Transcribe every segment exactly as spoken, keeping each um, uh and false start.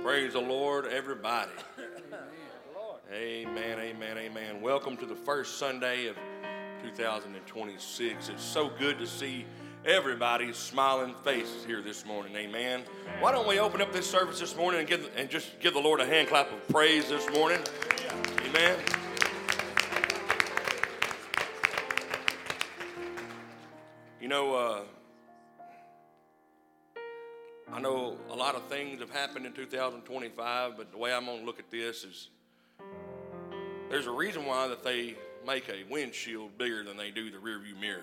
Praise the Lord, everybody. Amen, amen, amen. Welcome to the first Sunday of two thousand twenty-six. It's so good to see everybody's smiling faces here this morning. Amen. Why don't we open up this service this morning and, give, and just give the Lord a hand clap of praise this morning? Amen. You know, uh, I know a lot of things have happened in two thousand twenty-five, but the way I'm going to look at this is there's a reason why that they make a windshield bigger than they do the rearview mirror.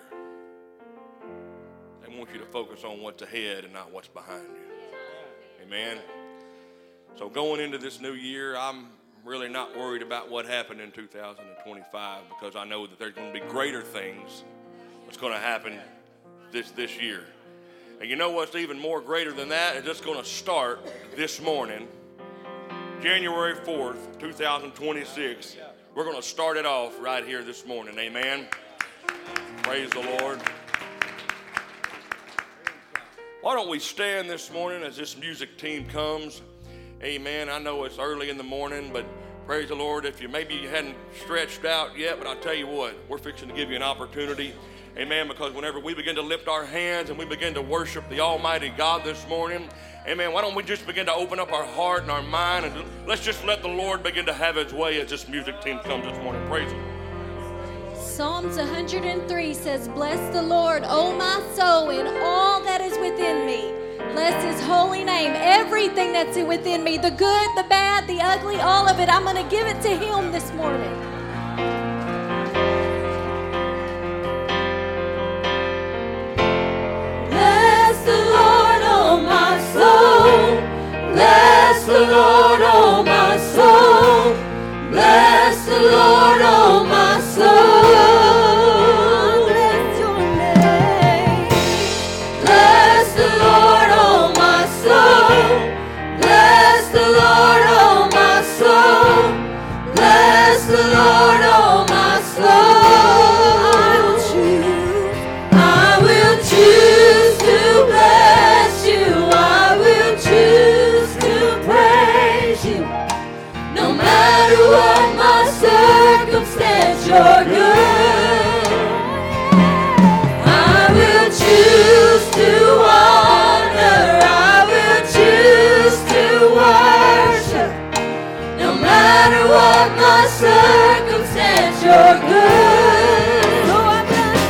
They want you to focus on what's ahead and not what's behind you. Amen. So going into this new year, I'm really not worried about what happened in two thousand twenty-five because I know that there's going to be greater things that's going to happen this, this year. And you know what's even more greater than that? It's just going to start this morning, January fourth, two thousand twenty-six. We're going to start it off right here this morning. Amen. Praise the Lord. Why don't we stand this morning as this music team comes? Amen. I know it's early in the morning, but praise the Lord. If you maybe you hadn't stretched out yet, but I'll tell you what, we're fixing to give you an opportunity. Amen, because whenever we begin to lift our hands and we begin to worship the Almighty God this morning, amen, why don't we just begin to open up our heart and our mind and let's just let the Lord begin to have His way as this music team comes this morning. Praise Him. Psalms one hundred three says, "Bless the Lord, O my soul, and all that is within me. Bless His holy name, everything that's within me, the good, the bad, the ugly, all of it. I'm going to give it to Him this morning." Bless the Lord, oh my soul. Bless the Lord, oh my soul. Bless the Lord, oh my soul. Bless your name. Bless the Lord, oh my soul. Bless the Lord, oh my soul. Bless the Lord, oh my soul. I will choose. I will choose to bless you. I will choose to praise you. No matter what my circumstance, you're good. I will choose to honor. I will choose to worship. No matter what my circumstance, you're good. So I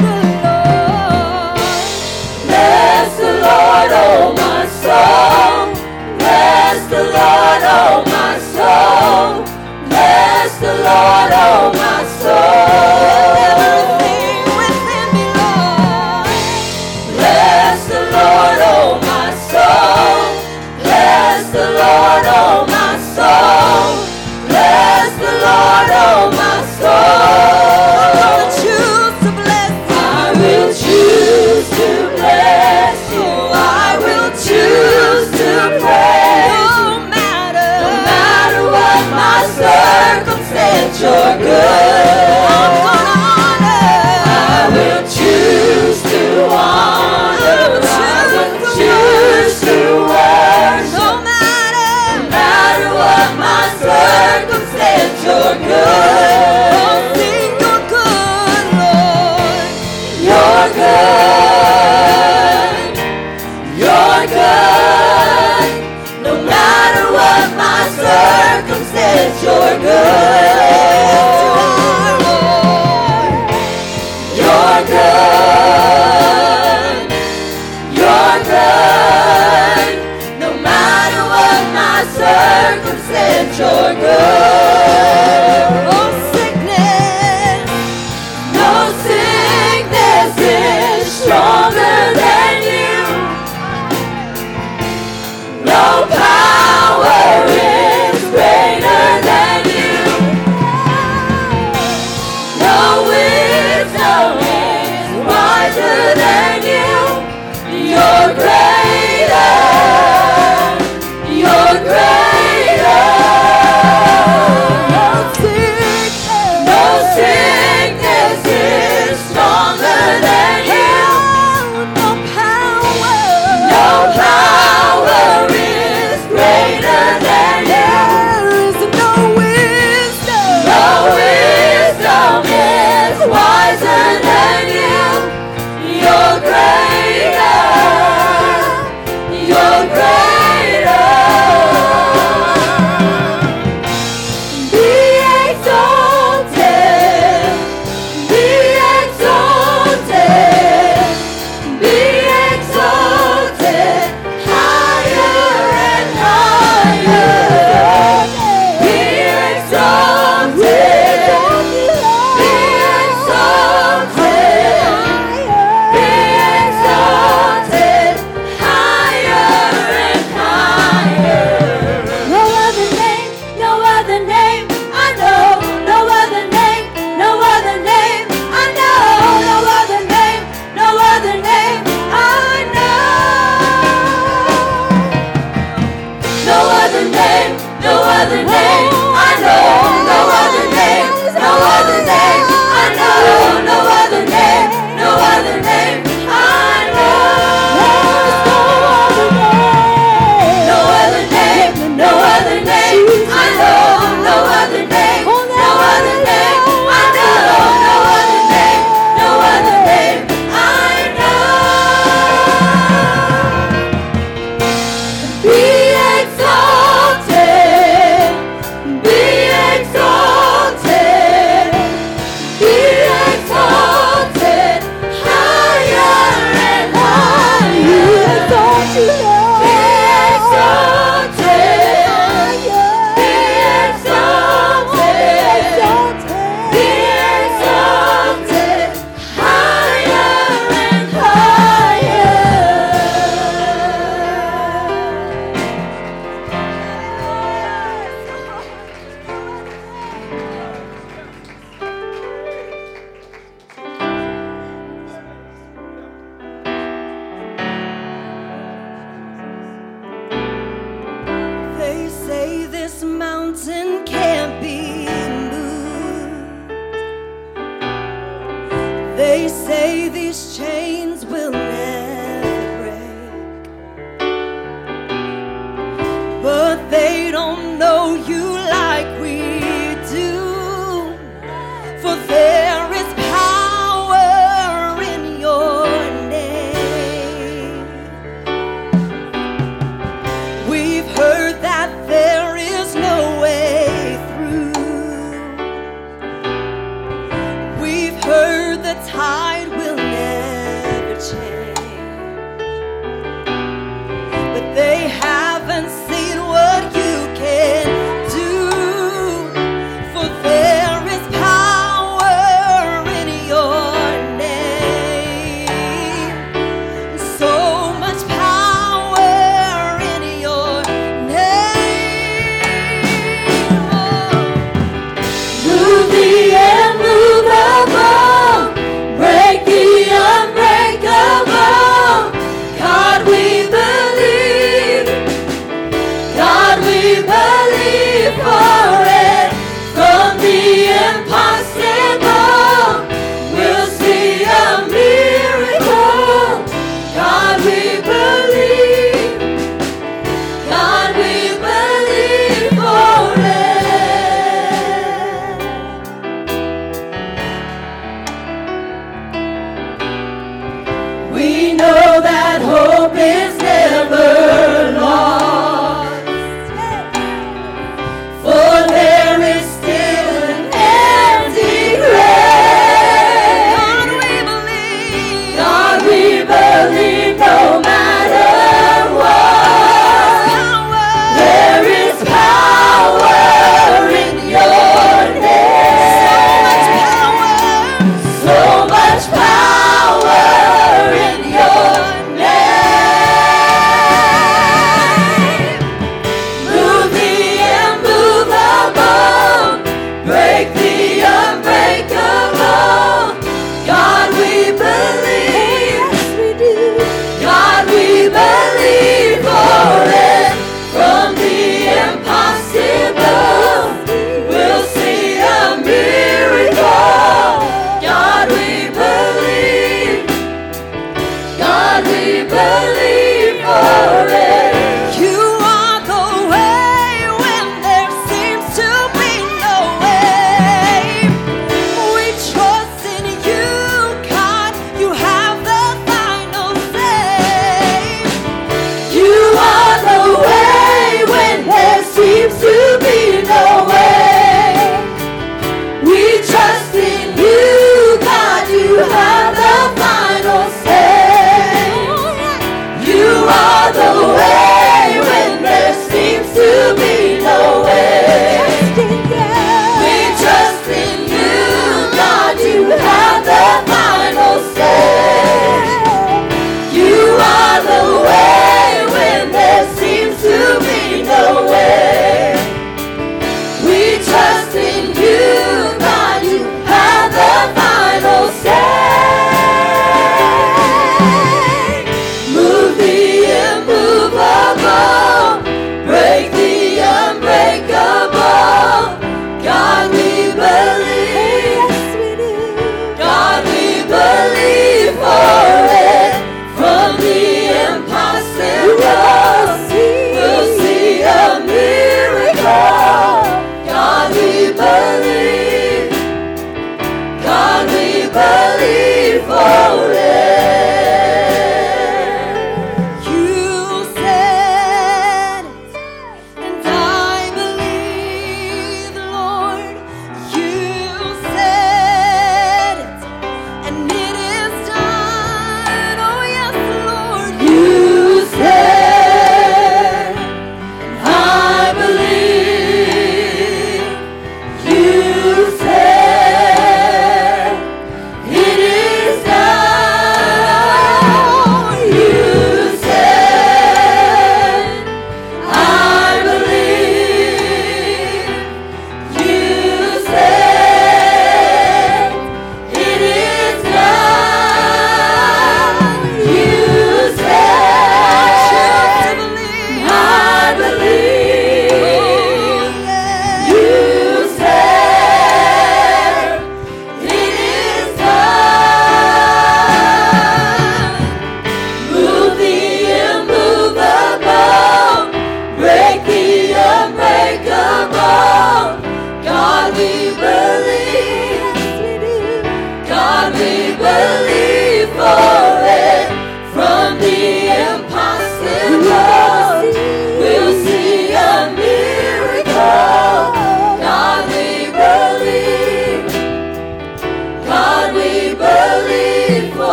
bless the Lord. Bless the Lord, oh my soul. Bless the Lord, oh my soul. Bless the Lord, oh my soul. Everything within me, Lord. Bless the Lord, oh my soul. Bless the Lord, oh my soul. Bless the Lord, oh my soul. I will choose to bless you. I will choose to bless you. I will choose to praise you. No matter, no matter what my circumstance, you're good. I'm gonna honor. I will choose to honor. I will choose to worship. No matter, no matter what my circumstance, you're good. Oh, sing you're good, Lord. You're good. You're good. No matter what my circumstance, you're good. You are, Lord. You're good. You're good. No matter what my circumstance, you're good. Oh, sickness. No sickness is stronger than you. No power is greater than you. No wisdom is wiser than you. You're greater. You're greater. mountain can't be moved. They say these chains will never break, but they don't know you like we do, for there is power in your name. We've heard that there is no way through. We've heard the tide will never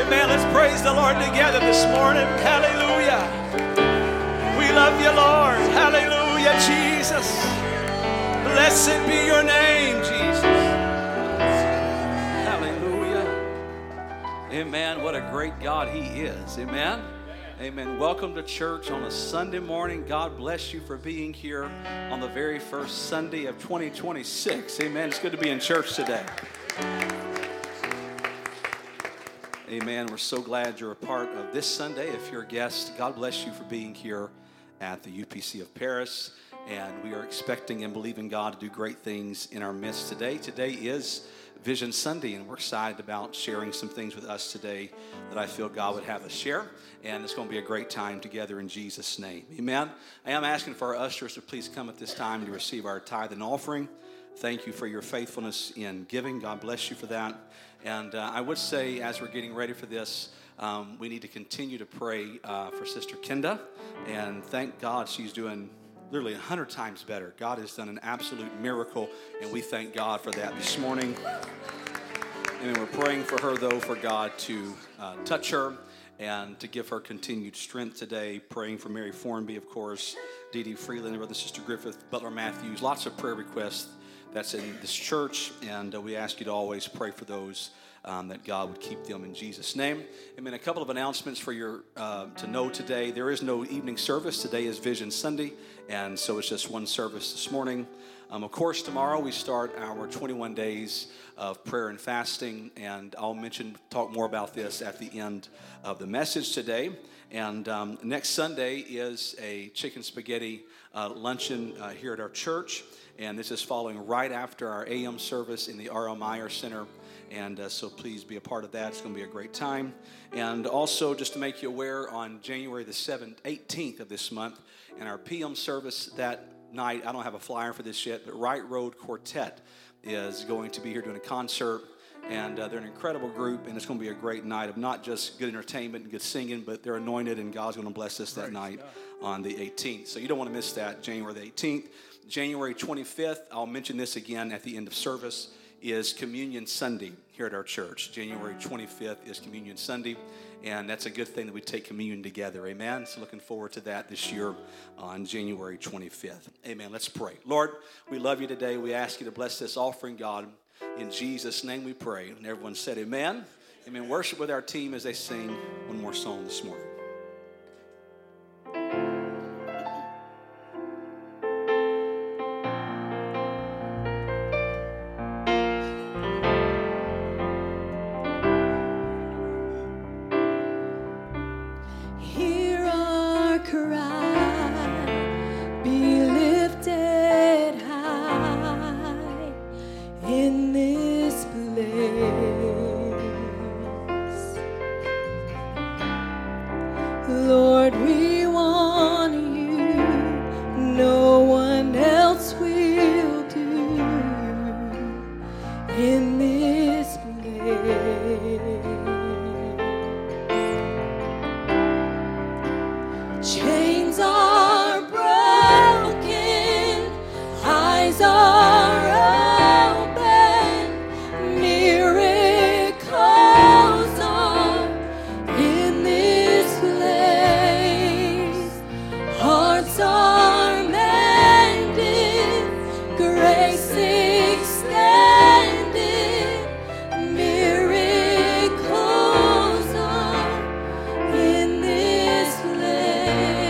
Amen. Let's praise the Lord together this morning. Hallelujah. We love you, Lord. Hallelujah, Jesus. Blessed be your name, Jesus. Hallelujah. Amen. What a great God he is. Amen. Amen. Welcome to church on a Sunday morning. God bless you for being here on the very first Sunday of twenty twenty-six. Amen. It's good to be in church today. Amen. We're so glad you're a part of this Sunday. If you're a guest, God bless you for being here at the U P C of Paris. And we are expecting and believing God to do great things in our midst today. Today is Vision Sunday, and we're excited about sharing some things with us today that I feel God would have us share. And it's going to be a great time together in Jesus' name. Amen. I am asking for our ushers to please come at this time to receive our tithe and offering. Thank you for your faithfulness in giving. God bless you for that. And uh, I would say, as we're getting ready for this, um, we need to continue to pray uh, for Sister Kenda. And thank God she's doing literally a hundred times better. God has done an absolute miracle, and we thank God for that this morning. And we're praying for her, though, for God to uh, touch her and to give her continued strength today. Praying for Mary Formby, of course, Dee Dee Freeland, Brother Sister Griffith, Butler Matthews. Lots of prayer requests that's in this church, and uh, we ask you to always pray for those um, that God would keep them in Jesus' name. And then a couple of announcements for your uh, to know today. There is no evening service. Today is Vision Sunday, and so it's just one service this morning. Um, of course, tomorrow we start our twenty-one days of prayer and fasting, and I'll mention, talk more about this at the end of the message today. And um, next Sunday is a chicken spaghetti uh, luncheon uh, here at our church, and this is following right after our A M service in the R L Meyer Center. And uh, so please be a part of that. It's going to be a great time. And also, just to make you aware, on January the seventh, eighteenth of this month, in our P M service that night, I don't have a flyer for this yet, but Right Road Quartet is going to be here doing a concert. And uh, they're an incredible group, and it's going to be a great night of not just good entertainment and good singing, but they're anointed, and God's going to bless us that Praise night God. On the eighteenth. So you don't want to miss that, January the eighteenth. January twenty-fifth, I'll mention this again at the end of service, is Communion Sunday here at our church. January twenty-fifth is Communion Sunday, and that's a good thing that we take communion together. Amen. So looking forward to that this year on January twenty-fifth. Amen. Let's pray. Lord, we love you today. We ask you to bless this offering, God. In Jesus' name we pray. And everyone said amen. Amen. Worship with our team as they sing one more song this morning. Miracles are in this place.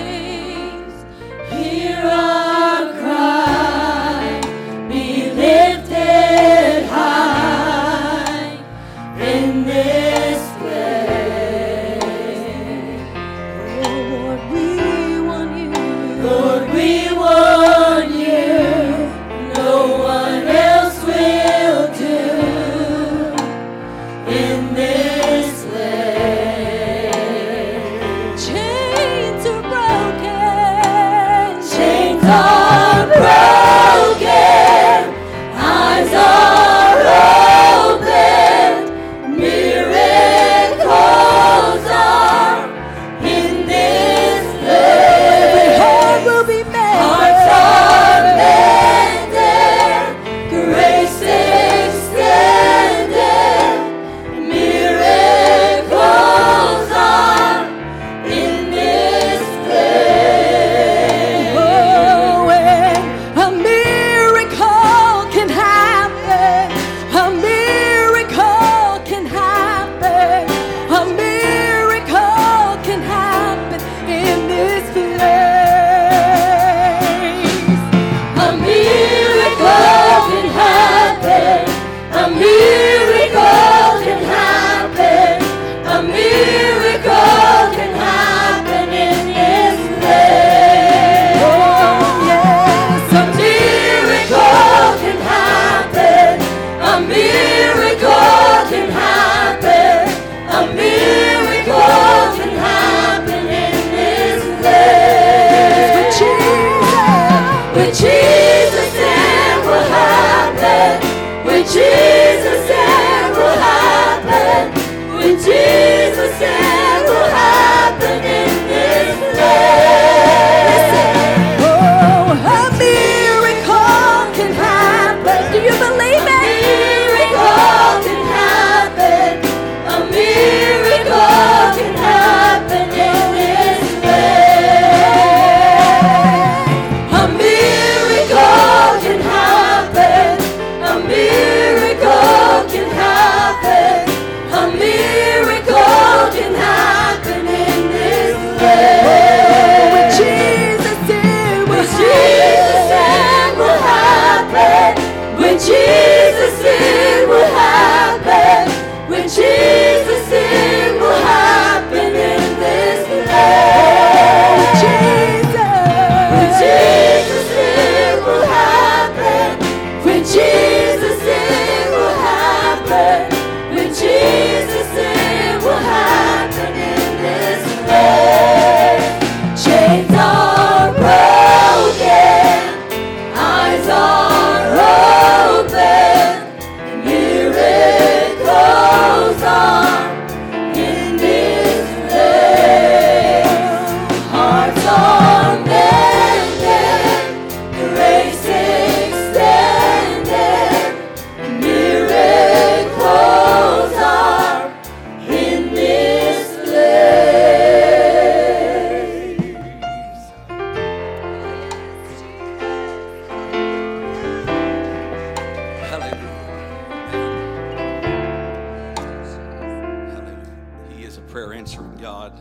prayer answering God.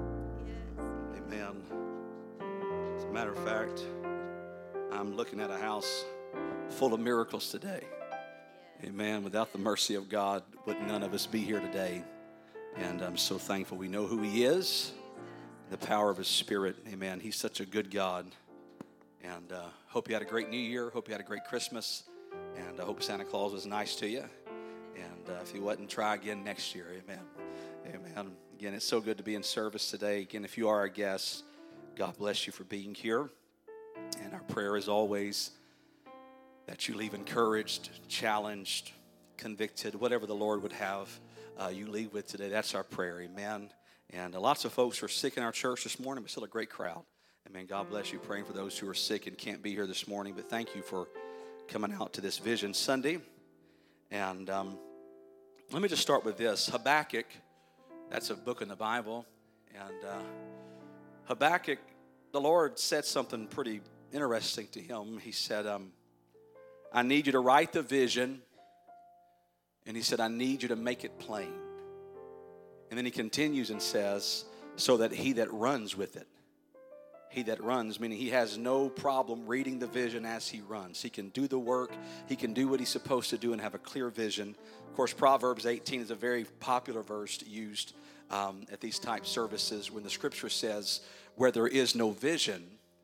Amen. As a matter of fact, I'm looking at a house full of miracles today. Amen. Without the mercy of God, would none of us be here today. And I'm so thankful we know who He is, the power of His Spirit. Amen. He's such a good God. And uh, hope you had a great New Year. Hope you had a great Christmas. And I hope Santa Claus was nice to you. And uh, if he wasn't, try again next year. Amen. Amen. Again, it's so good to be in service today. Again, if you are a guest, God bless you for being here. And our prayer is always that you leave encouraged, challenged, convicted, whatever the Lord would have uh, you leave with today. That's our prayer. Amen. And uh, lots of folks are sick in our church this morning, but still a great crowd. Amen. God bless you. Praying for those who are sick and can't be here this morning. But thank you for coming out to this Vision Sunday. And um, let me just start with this. Habakkuk, that's a book in the Bible. And uh, Habakkuk, the Lord said something pretty interesting to him. He said, um, I need you to write the vision. And he said, I need you to make it plain. And then he continues and says, so that he that runs with it. He that runs, meaning he has no problem reading the vision as he runs. He can do the work. He can do what he's supposed to do and have a clear vision. Of course, Proverbs eighteen is a very popular verse used um, at these type services when the scripture says, where there is no vision,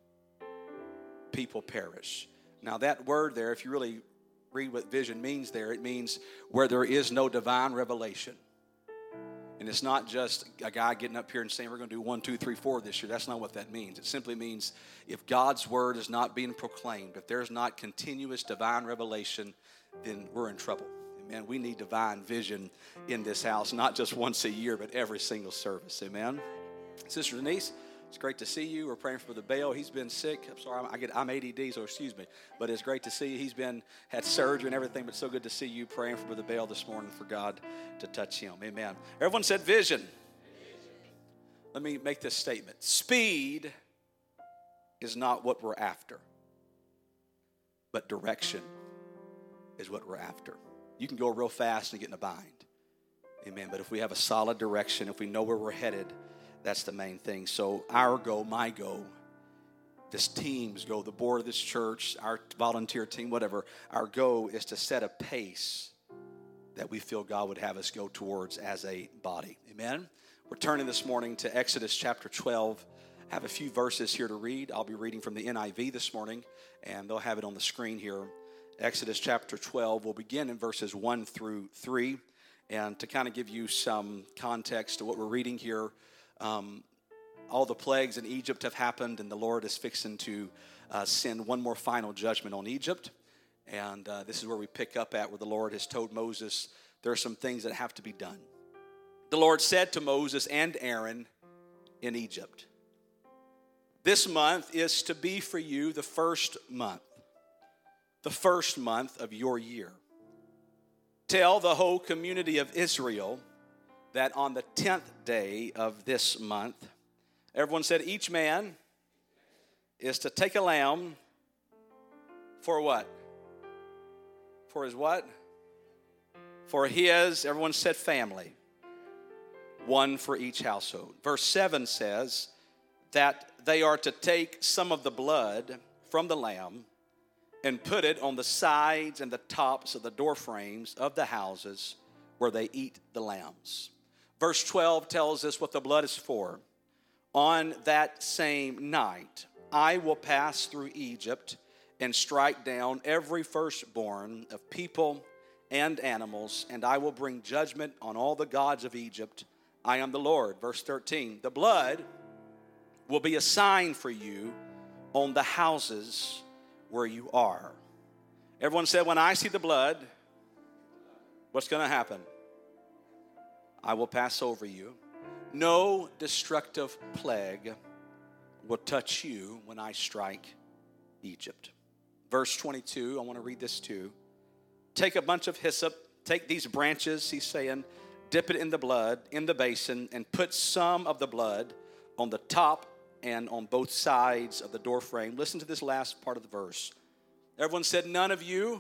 people perish. Now that word there, if you really read what vision means there, it means where there is no divine revelation. And it's not just a guy getting up here and saying we're going to do one, two, three, four this year. That's not what that means. It simply means if God's word is not being proclaimed, if there's not continuous divine revelation, then we're in trouble. Amen. We need divine vision in this house, not just once a year, but every single service. Amen. Sister Denise, it's great to see you. We're praying for the Bale. He's been sick. I'm sorry, I get, I'm A D D, so excuse me. But it's great to see you. He's been had surgery and everything, but it's so good to see you praying for Brother Bale this morning for God to touch him. Amen. Everyone said vision. Vision. Let me make this statement. Speed is not what we're after, but direction is what we're after. You can go real fast and get in a bind. Amen. But if we have a solid direction, if we know where we're headed, that's the main thing. So our goal, my goal, this team's goal, the board of this church, our volunteer team, whatever, our goal is to set a pace that we feel God would have us go towards as a body. Amen? We're turning this morning to Exodus chapter twelve. I have a few verses here to read. I'll be reading from the N I V this morning, and they'll have it on the screen here. Exodus chapter twelve. We'll begin in verses one through three. And to kind of give you some context to what we're reading here, Um, all the plagues in Egypt have happened, and the Lord is fixing to uh, send one more final judgment on Egypt. And uh, this is where we pick up at, where the Lord has told Moses there are some things that have to be done. The Lord said to Moses and Aaron in Egypt, this month is to be for you the first month, the first month of your year. Tell the whole community of Israel that on the tenth day of this month, everyone said each man is to take a lamb for what? For his what? For his, everyone said family. One for each household. Verse seven says that they are to take some of the blood from the lamb and put it on the sides and the tops of the door frames of the houses where they eat the lambs. Verse twelve tells us what the blood is for. On that same night, I will pass through Egypt and strike down every firstborn of people and animals, and I will bring judgment on all the gods of Egypt. I am the Lord. Verse thirteen, the blood will be a sign for you on the houses where you are. Everyone said, when I see the blood, what's going to happen? I will pass over you. No destructive plague will touch you when I strike Egypt. Verse twenty-two, I want to read this too. Take a bunch of hyssop, take these branches, he's saying, dip it in the blood, in the basin, and put some of the blood on the top and on both sides of the door frame. Listen to this last part of the verse. Everyone said, none of you,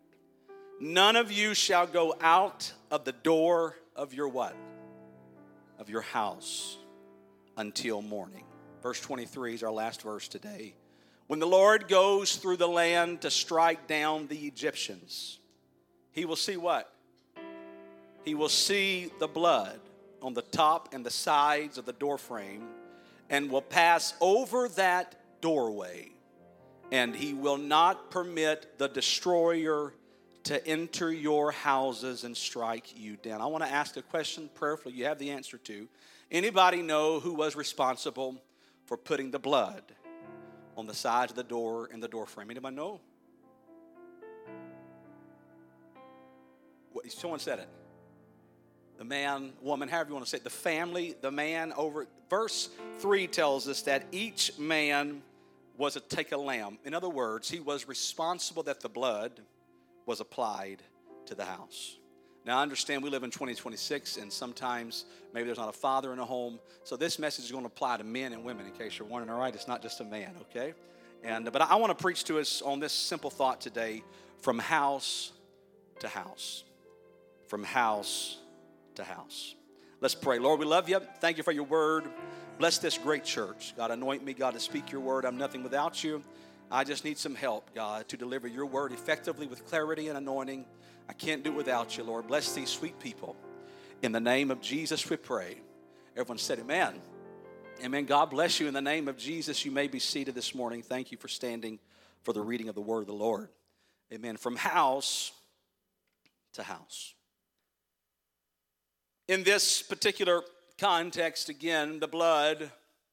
none of you shall go out of the door of your what? of your house until morning. Verse twenty-three is our last verse today. When the Lord goes through the land to strike down the Egyptians, he will see what? He will see the blood on the top and the sides of the doorframe and will pass over that doorway, and he will not permit the destroyer to enter your houses and strike you down. I want to ask a question prayerfully you have the answer to. Anybody know who was responsible for putting the blood on the sides of the door and the door frame? Anybody know? What, someone said it. The man, woman, however you want to say it. The family, the man over. Verse three tells us that each man was to take a lamb. In other words, he was responsible that the blood was applied to the house. Now, I understand we live in twenty twenty-six, and sometimes maybe there's not a father in a home. So this message is going to apply to men and women, in case you're wondering. All right, it's not just a man, okay? And but I want to preach to us on this simple thought today: from house to house, from house to house. Let's pray. Lord, we love you. Thank you for your word. Bless this great church. God, anoint me, God, to speak your word. I'm nothing without you. I just need some help, God, to deliver your word effectively with clarity and anointing. I can't do it without you, Lord. Bless these sweet people. In the name of Jesus, we pray. Everyone said amen. Amen. God bless you. In the name of Jesus, you may be seated this morning. Thank you for standing for the reading of the word of the Lord. Amen. From house to house. In this particular context, again, the blood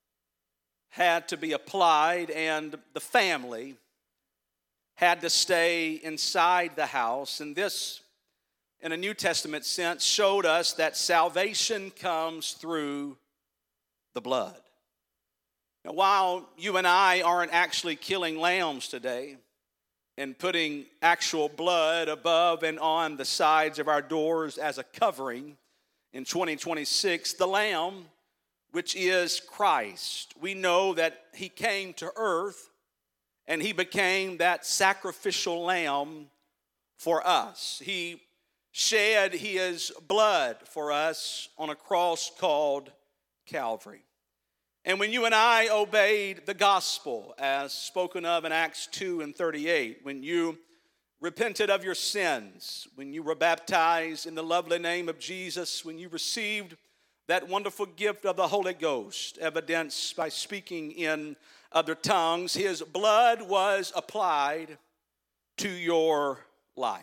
had to be applied, and the family had to stay inside the house. And this, in a New Testament sense, showed us that salvation comes through the blood. Now, while you and I aren't actually killing lambs today and putting actual blood above and on the sides of our doors as a covering, in twenty twenty-six, the Lamb, which is Christ, we know that he came to earth and he became that sacrificial lamb for us. He shed his blood for us on a cross called Calvary. And when you and I obeyed the gospel, as spoken of in Acts two and thirty-eight, when you repented of your sins, when you were baptized in the lovely name of Jesus, when you received that wonderful gift of the Holy Ghost, evidenced by speaking in other tongues, his blood was applied to your life.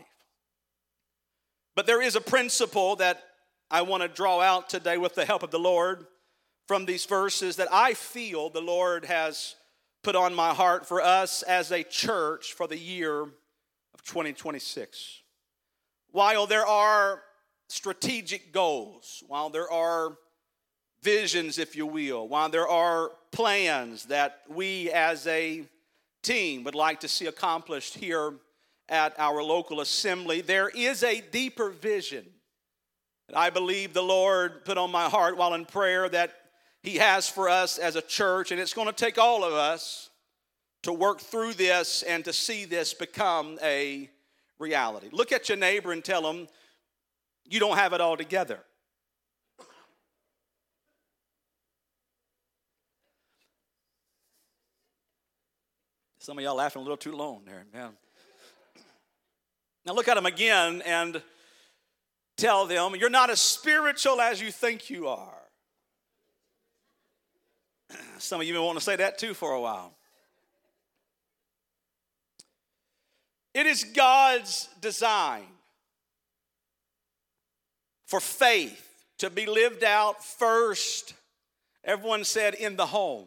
But there is a principle that I want to draw out today with the help of the Lord from these verses that I feel the Lord has put on my heart for us as a church for the year of twenty twenty-six. While there are strategic goals, while there are visions, if you will, while there are plans that we as a team would like to see accomplished here at our local assembly, there is a deeper vision that I believe the Lord put on my heart while in prayer that he has for us as a church, and it's going to take all of us to work through this and to see this become a reality. Look at your neighbor and tell them, you don't have it all together. Some of y'all laughing a little too long there, man. Now look at them again and tell them, you're not as spiritual as you think you are. Some of you may want to say that too for a while. It is God's design for faith to be lived out first, everyone said, in the home.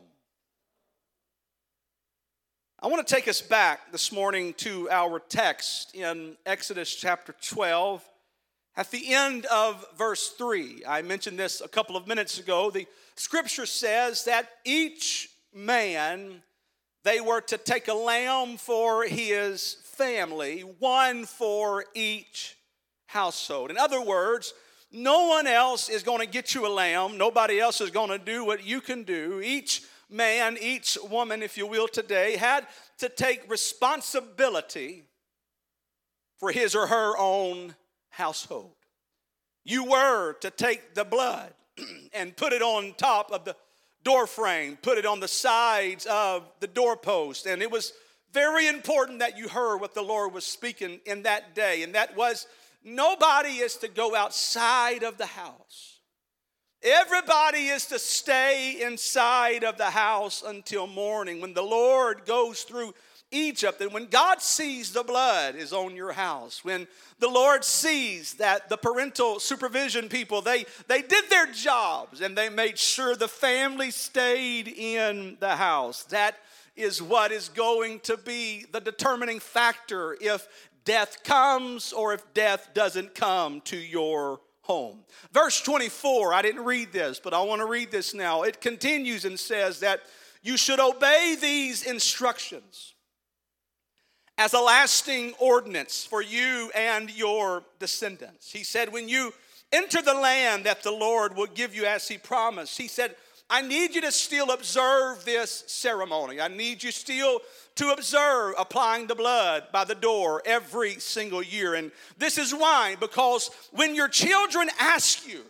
I want to take us back this morning to our text in Exodus chapter twelve. At the end of verse three, I mentioned this a couple of minutes ago, the scripture says that each man, they were to take a lamb for his family, one for each household. In other words, no one else is going to get you a lamb. Nobody else is going to do what you can do. Each man, each woman, if you will, today had to take responsibility for his or her own household. You were to take the blood and put it on top of the door frame, put it on the sides of the doorpost. And it was very important that you heard what the Lord was speaking in that day. And that was, nobody is to go outside of the house. Everybody is to stay inside of the house until morning. When the Lord goes through Egypt, and when God sees the blood is on your house, when the Lord sees that the parental supervision people, they, they did their jobs and they made sure the family stayed in the house. That is what is going to be the determining factor if death comes or if death doesn't come to your home. Verse twenty-four, I didn't read this, but I want to read this now. It continues and says that you should obey these instructions as a lasting ordinance for you and your descendants. He said, when you enter the land that the Lord will give you as he promised, he said, I need you to still observe this ceremony. I need you still to observe applying the blood by the door every single year. And this is why, because when your children ask you,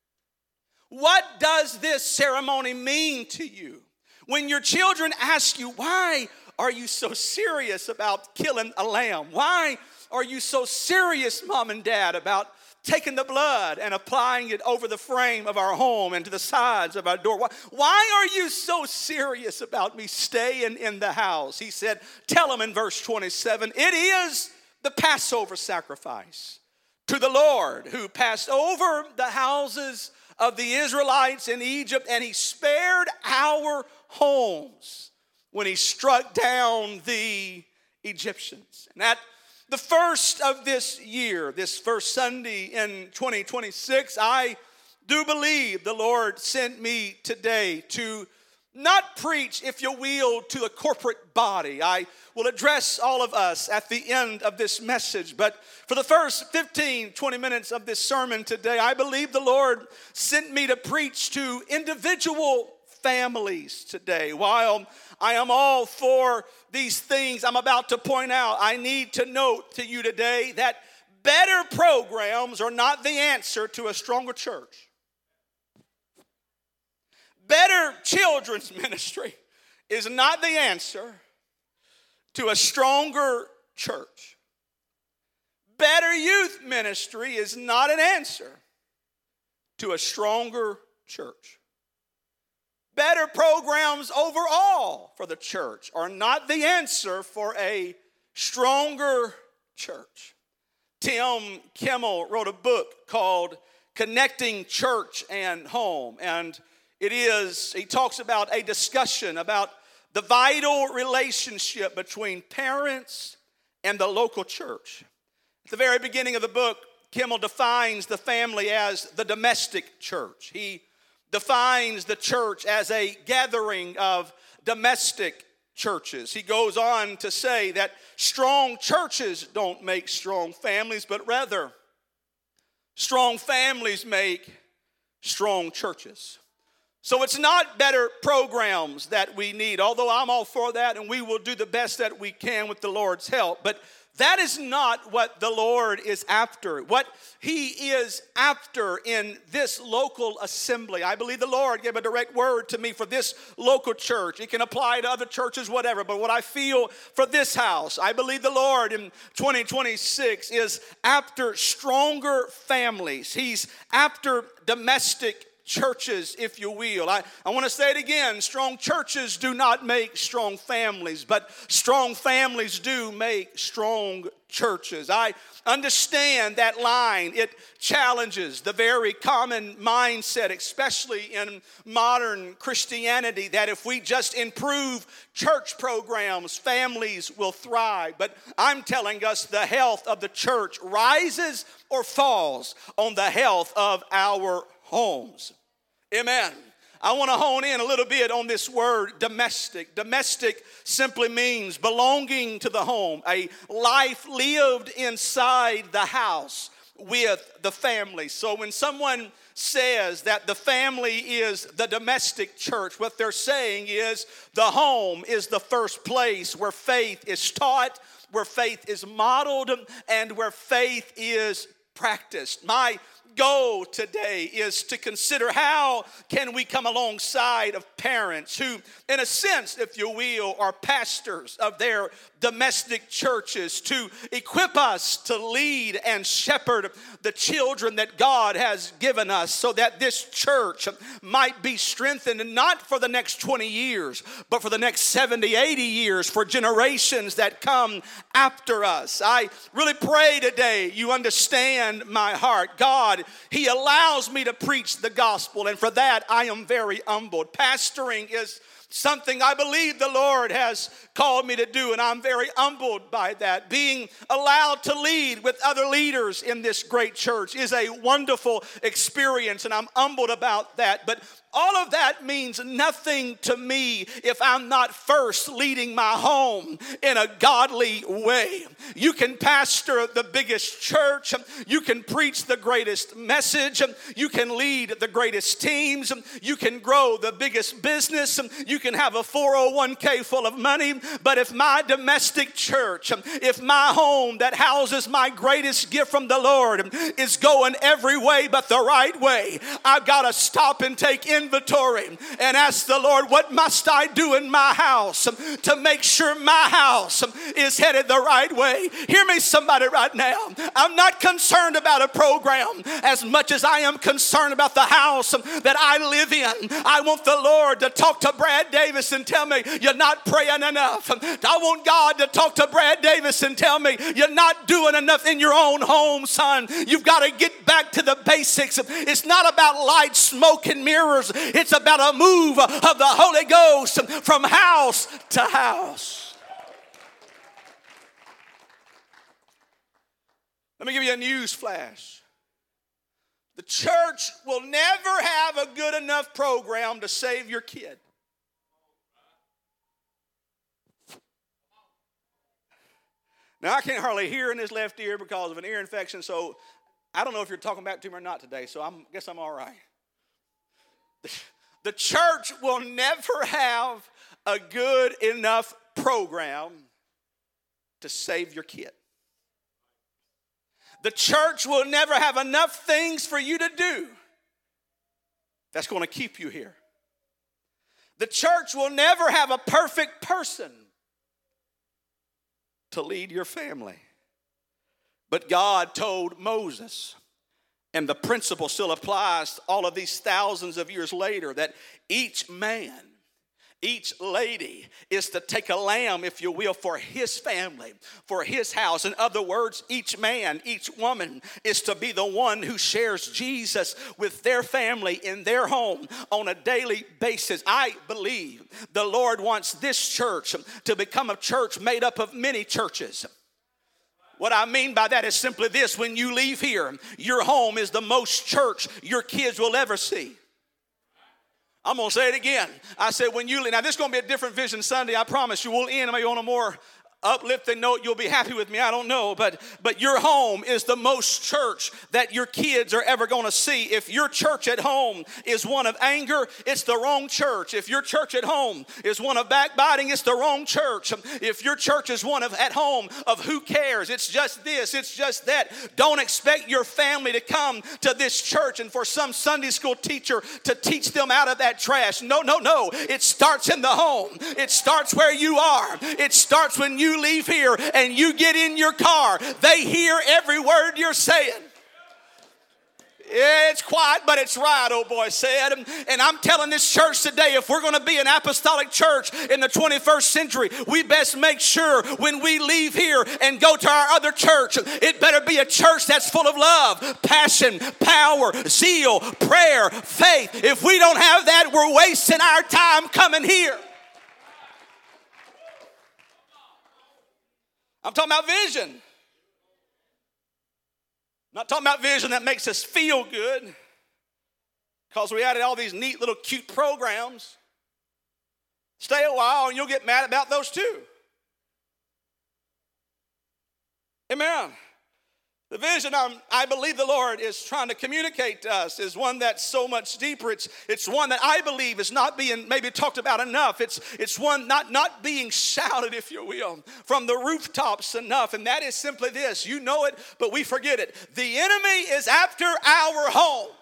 what does this ceremony mean to you? When your children ask you, why are you so serious about killing a lamb? Why are you so serious, Mom and Dad, about taking the blood and applying it over the frame of our home and to the sides of our door? Why, why are you so serious about me staying in the house? He said, tell them in verse twenty-seven, it is the Passover sacrifice to the Lord who passed over the houses of the Israelites in Egypt, and he spared our homes when he struck down the Egyptians. And at the first of this year, this first Sunday in twenty twenty-six, I do believe the Lord sent me today to not preach, if you will, to a corporate body. I will address all of us at the end of this message. But for the first fifteen, twenty minutes of this sermon today, I believe the Lord sent me to preach to individual families today. While I am all for these things I'm about to point out, I need to note to you today that better programs are not the answer to a stronger church. Better children's ministry is not the answer to a stronger church. Better youth ministry is not an answer to a stronger church. Better programs overall for the church are not the answer for a stronger church. Tim Kimmel wrote a book called Connecting Church and Home, and it is, he talks about a discussion about the vital relationship between parents and the local church. At the very beginning of the book, Kimmel defines the family as the domestic church. He defines the church as a gathering of domestic churches. He goes on to say that strong churches don't make strong families, but rather strong families make strong churches. So it's not better programs that we need, although I'm all for that, and we will do the best that we can with the Lord's help. But that is not what the Lord is after. What he is after in this local assembly. I believe the Lord gave a direct word to me for this local church. It can apply to other churches, whatever. But what I feel for this house, I believe the Lord in twenty twenty-six is after stronger families. He's after domestic churches, if you will. I, I want to say it again. Strong churches do not make strong families, but strong families do make strong churches. I understand that line. It challenges the very common mindset, especially in modern Christianity, that if we just improve church programs, families will thrive. But I'm telling us the health of the church rises or falls on the health of our homes. Amen. I want to hone in a little bit on this word domestic. Domestic simply means belonging to the home, a life lived inside the house with the family. So when someone says that the family is the domestic church, what they're saying is the home is the first place where faith is taught, where faith is modeled, and where faith is practiced. My goal today is to consider how can we come alongside of parents who, in a sense, if you will, are pastors of their domestic churches, to equip us to lead and shepherd the children that God has given us so that this church might be strengthened, not for the next twenty years, but for the next seventy, eighty years, for generations that come after us. I really pray today you understand my heart. God, He allows me to preach the gospel, and for that I am very humbled. Pastoring is something I believe the Lord has called me to do, and I'm very humbled by that. Being allowed to lead with other leaders in this great church is a wonderful experience, and I'm humbled about that. But all of that means nothing to me if I'm not first leading my home in a godly way. You can pastor the biggest church, you can preach the greatest message, you can lead the greatest teams, you can grow the biggest business, you can have a four oh one k full of money, but if my domestic church, if my home that houses my greatest gift from the Lord is going every way but the right way, I've got to stop and take inventory and ask the Lord, what must I do in my house to make sure my house is headed the right way? Hear me, somebody, right now. I'm not concerned about a program as much as I am concerned about the house that I live in. I want the Lord to talk to Brad Davis and tell me you're not praying enough. I want God to talk to Brad Davis and tell me you're not doing enough in your own home, son. You've got to get back to the basics. It's not about light, smoke, and mirrors. It's about a move of the Holy Ghost from house to house. Let me give you a news flash. The church will never have a good enough program to save your kid. Now, I can't hardly hear in this left ear because of an ear infection, so I don't know if you're talking back to me or not today, so I guess I'm all right. The church will never have a good enough program to save your kid. The church will never have enough things for you to do that's going to keep you here. The church will never have a perfect person to lead your family. But God told Moses, and the principle still applies all of these thousands of years later, that each man, each lady is to take a lamb, if you will, for his family, for his house. In other words, each man, each woman is to be the one who shares Jesus with their family in their home on a daily basis. I believe the Lord wants this church to become a church made up of many churches. What I mean by that is simply this: when you leave here, your home is the most church your kids will ever see. I'm going to say it again. I said when you leave. Now, this is going to be a different Vision Sunday. I promise you. We'll end maybe on a more uplifting note. You'll be happy with me. I don't know. But, but your home is the most church that your kids are ever going to see. If your church at home is one of anger, it's the wrong church. If your church at home is one of backbiting, it's the wrong church. If your church is one of at home of who cares, it's just this, it's just that. Don't expect your family to come to this church and for some Sunday school teacher to teach them out of that trash. No, no, no. It starts in the home. It starts where you are. It starts when you leave here and you get in your car. They hear every word you're saying. Yeah, it's quiet, but it's right, old boy said. And I'm telling this church today, if we're going to be an apostolic church in the twenty-first century, we best make sure when we leave here and go to our other church, it better be a church that's full of love, passion, power, zeal, prayer, faith. If we don't have that, we're wasting our time coming here. I'm talking about vision. I'm not talking about vision that makes us feel good because we added all these neat little cute programs. Stay a while and you'll get mad about those too. Amen. The vision I'm, I believe the Lord is trying to communicate to us is one that's so much deeper. It's, it's one that I believe is not being maybe talked about enough. It's, it's one not, not being shouted, if you will, from the rooftops enough. And that is simply this. You know it, but we forget it. The enemy is after our homes.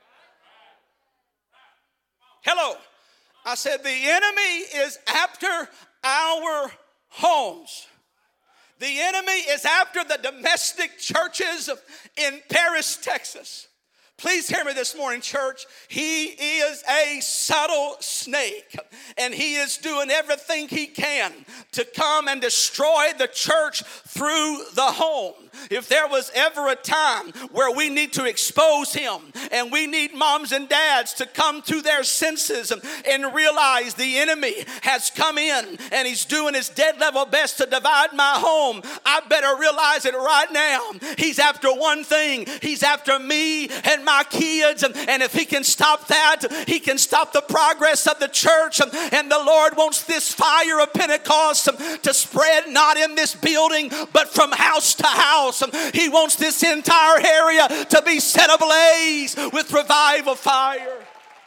Hello. I said the enemy is after our homes. The enemy is after the domestic churches in Paris, Texas. Please hear me this morning, church. He is a subtle snake, and he is doing everything he can to come and destroy the church through the home. If there was ever a time where we need to expose him, and we need moms and dads to come to their senses and realize the enemy has come in and he's doing his dead level best to divide my home, I better realize it right now. He's after one thing. He's after me and my kids, and if he can stop that, he can stop the progress of the church. And the Lord wants this fire of Pentecost to spread not in this building but from house to house. He wants this entire area to be set ablaze with revival fire.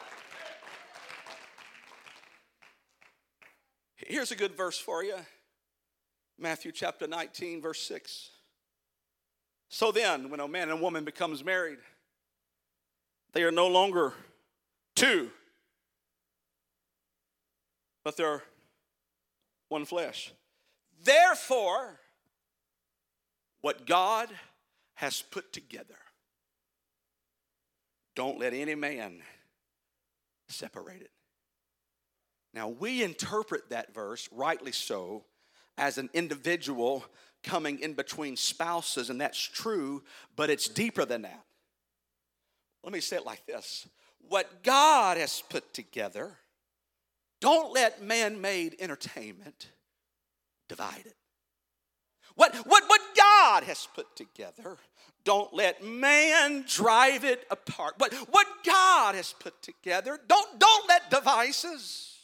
Here's a good verse for you. Matthew chapter nineteen, verse six. So then, when a man and woman becomes married, they are no longer two, but they're one flesh. Therefore, what God has put together, don't let any man separate it. Now, we interpret that verse, rightly so, as an individual coming in between spouses, and that's true, but it's deeper than that. Let me say it like this. What God has put together, don't let man-made entertainment divide it. What, what, what God has put together, don't let man drive it apart. But what God has put together, don't, don't let devices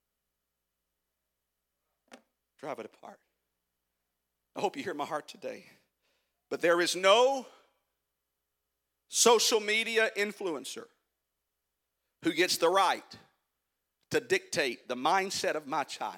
drive it apart. I hope you hear my heart today. But there is no social media influencer who gets the right to dictate the mindset of my child.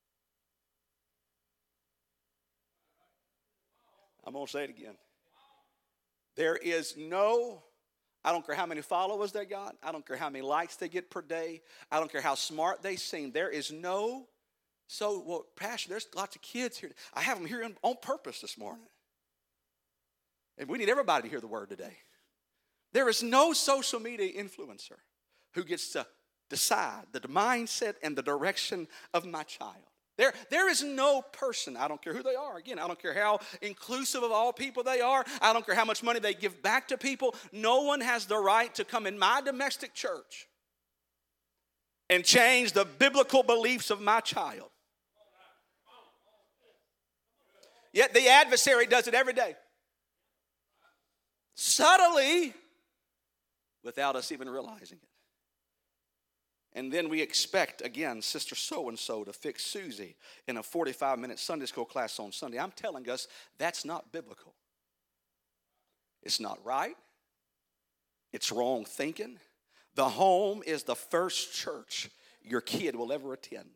I'm going to say it again. There is no, I don't care how many followers they got. I don't care how many likes they get per day. I don't care how smart they seem. There is no, so, well, Pastor, there's lots of kids here. I have them here on purpose this morning. And we need everybody to hear the word today. There is no social media influencer who gets to decide the mindset and the direction of my child. There, there is no person, I don't care who they are. Again, I don't care how inclusive of all people they are. I don't care how much money they give back to people. No one has the right to come in my domestic church and change the biblical beliefs of my child. Yet the adversary does it every day. Subtly, without us even realizing it. And then we expect, again, Sister So-and-so to fix Susie in a forty-five minute Sunday school class on Sunday. I'm telling us that's not biblical. It's not right. It's wrong thinking. The home is the first church your kid will ever attend.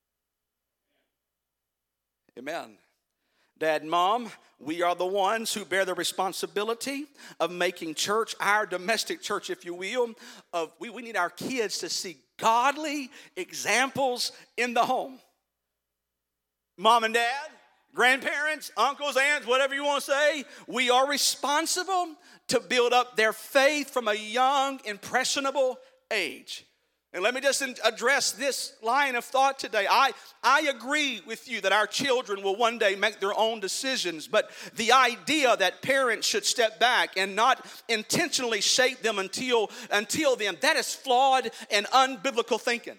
Amen. Dad, Mom, we are the ones who bear the responsibility of making church, our domestic church, if you will, of we, we need our kids to see godly examples in the home. Mom and Dad, grandparents, uncles, aunts, whatever you want to say, we are responsible to build up their faith from a young, impressionable age. And let me just address this line of thought today. I, I agree with you that our children will one day make their own decisions, but the idea that parents should step back and not intentionally shape them until, until then, that is flawed and unbiblical thinking.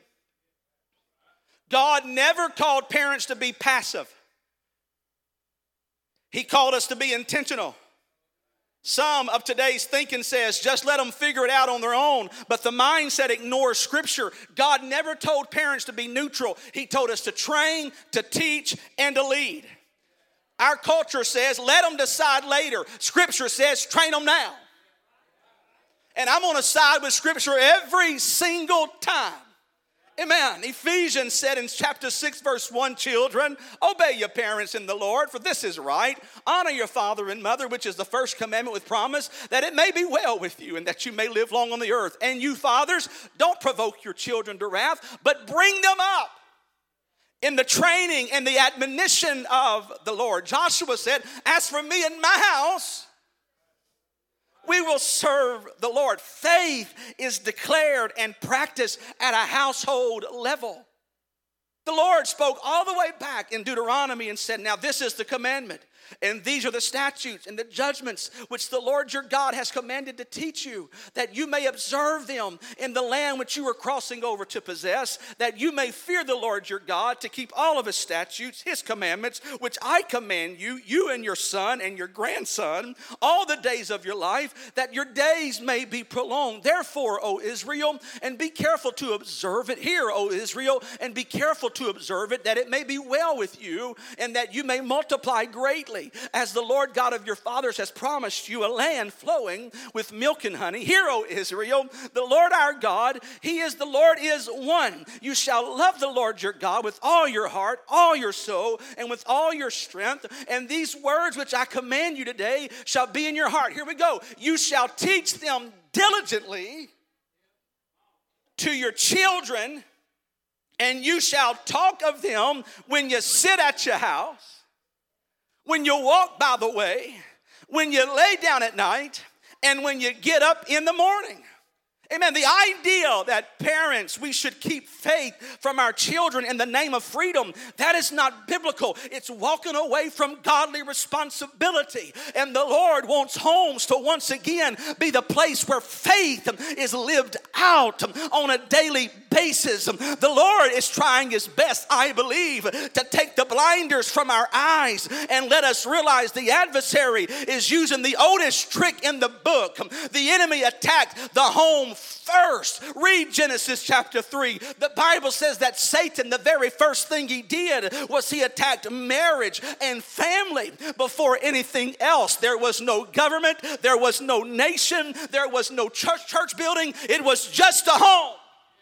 God never called parents to be passive. He called us to be intentional. Some of today's thinking says, just let them figure it out on their own. But the mindset ignores Scripture. God never told parents to be neutral. He told us to train, to teach, and to lead. Our culture says, let them decide later. Scripture says, train them now. And I'm going to side with Scripture every single time. Amen. Ephesians said in chapter six, verse one, children, obey your parents in the Lord, for this is right. Honor your father and mother, which is the first commandment with promise, that it may be well with you and that you may live long on the earth. And you fathers, don't provoke your children to wrath, but bring them up in the training and the admonition of the Lord. Joshua said, as for me and my house, we will serve the Lord. Faith is declared and practiced at a household level. The Lord spoke all the way back in Deuteronomy and said, now this is the commandment. And these are the statutes and the judgments which the Lord your God has commanded to teach you, that you may observe them in the land which you are crossing over to possess, that you may fear the Lord your God, to keep all of his statutes, his commandments, which I command you, you and your son and your grandson, all the days of your life, that your days may be prolonged. Therefore, O Israel, and be careful to observe it. Hear, O Israel, and be careful to observe it, that it may be well with you, and that you may multiply greatly, as the Lord God of your fathers has promised you, a land flowing with milk and honey. Hear, O Israel, the Lord our God, he is the Lord is one. You shall love the Lord your God with all your heart, all your soul, and with all your strength. And these words which I command you today shall be in your heart. Here we go. You shall teach them diligently to your children, and you shall talk of them when you sit at your house, when you walk by the way, when you lay down at night, and when you get up in the morning. Amen. The idea that parents, we should keep faith from our children in the name of freedom, that is not biblical. It's walking away from godly responsibility. And the Lord wants homes to once again be the place where faith is lived out on a daily basis. The Lord is trying his best, I believe, to take the blinders from our eyes and let us realize the adversary is using the oldest trick in the book. The enemy attacked the home first. Read Genesis chapter three. The Bible says that Satan, the very first thing he did was he attacked marriage and family before anything else. There was no government, there was no nation, there was no church, church building. It was just a home.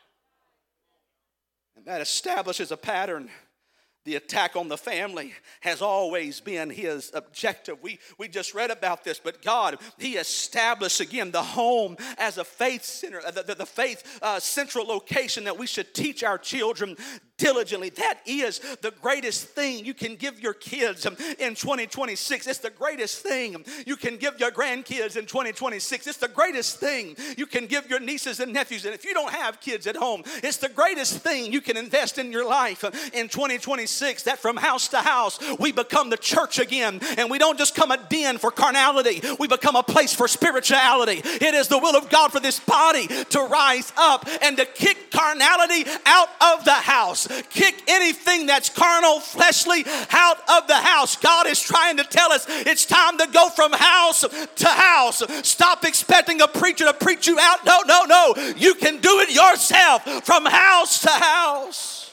And that establishes a pattern. The attack on the family has always been his objective. We, we just read about this, but God, he established again the home as a faith center, the, the, the faith uh, central location that we should teach our children diligently. That is the greatest thing you can give your kids in twenty twenty-six. It's the greatest thing you can give your grandkids in twenty twenty-six. It's the greatest thing you can give your nieces and nephews. And if you don't have kids at home, it's the greatest thing you can invest in your life in twenty twenty-six, that from house to house we become the church again. And we don't just come a den for carnality. We become a place for spirituality. It is the will of God for this body to rise up and to kick carnality out of the house. Kick anything that's carnal, fleshly out of the house. God is trying to tell us it's time to go from house to house. Stop expecting a preacher to preach you out. No, no, no. You can do it yourself from house to house.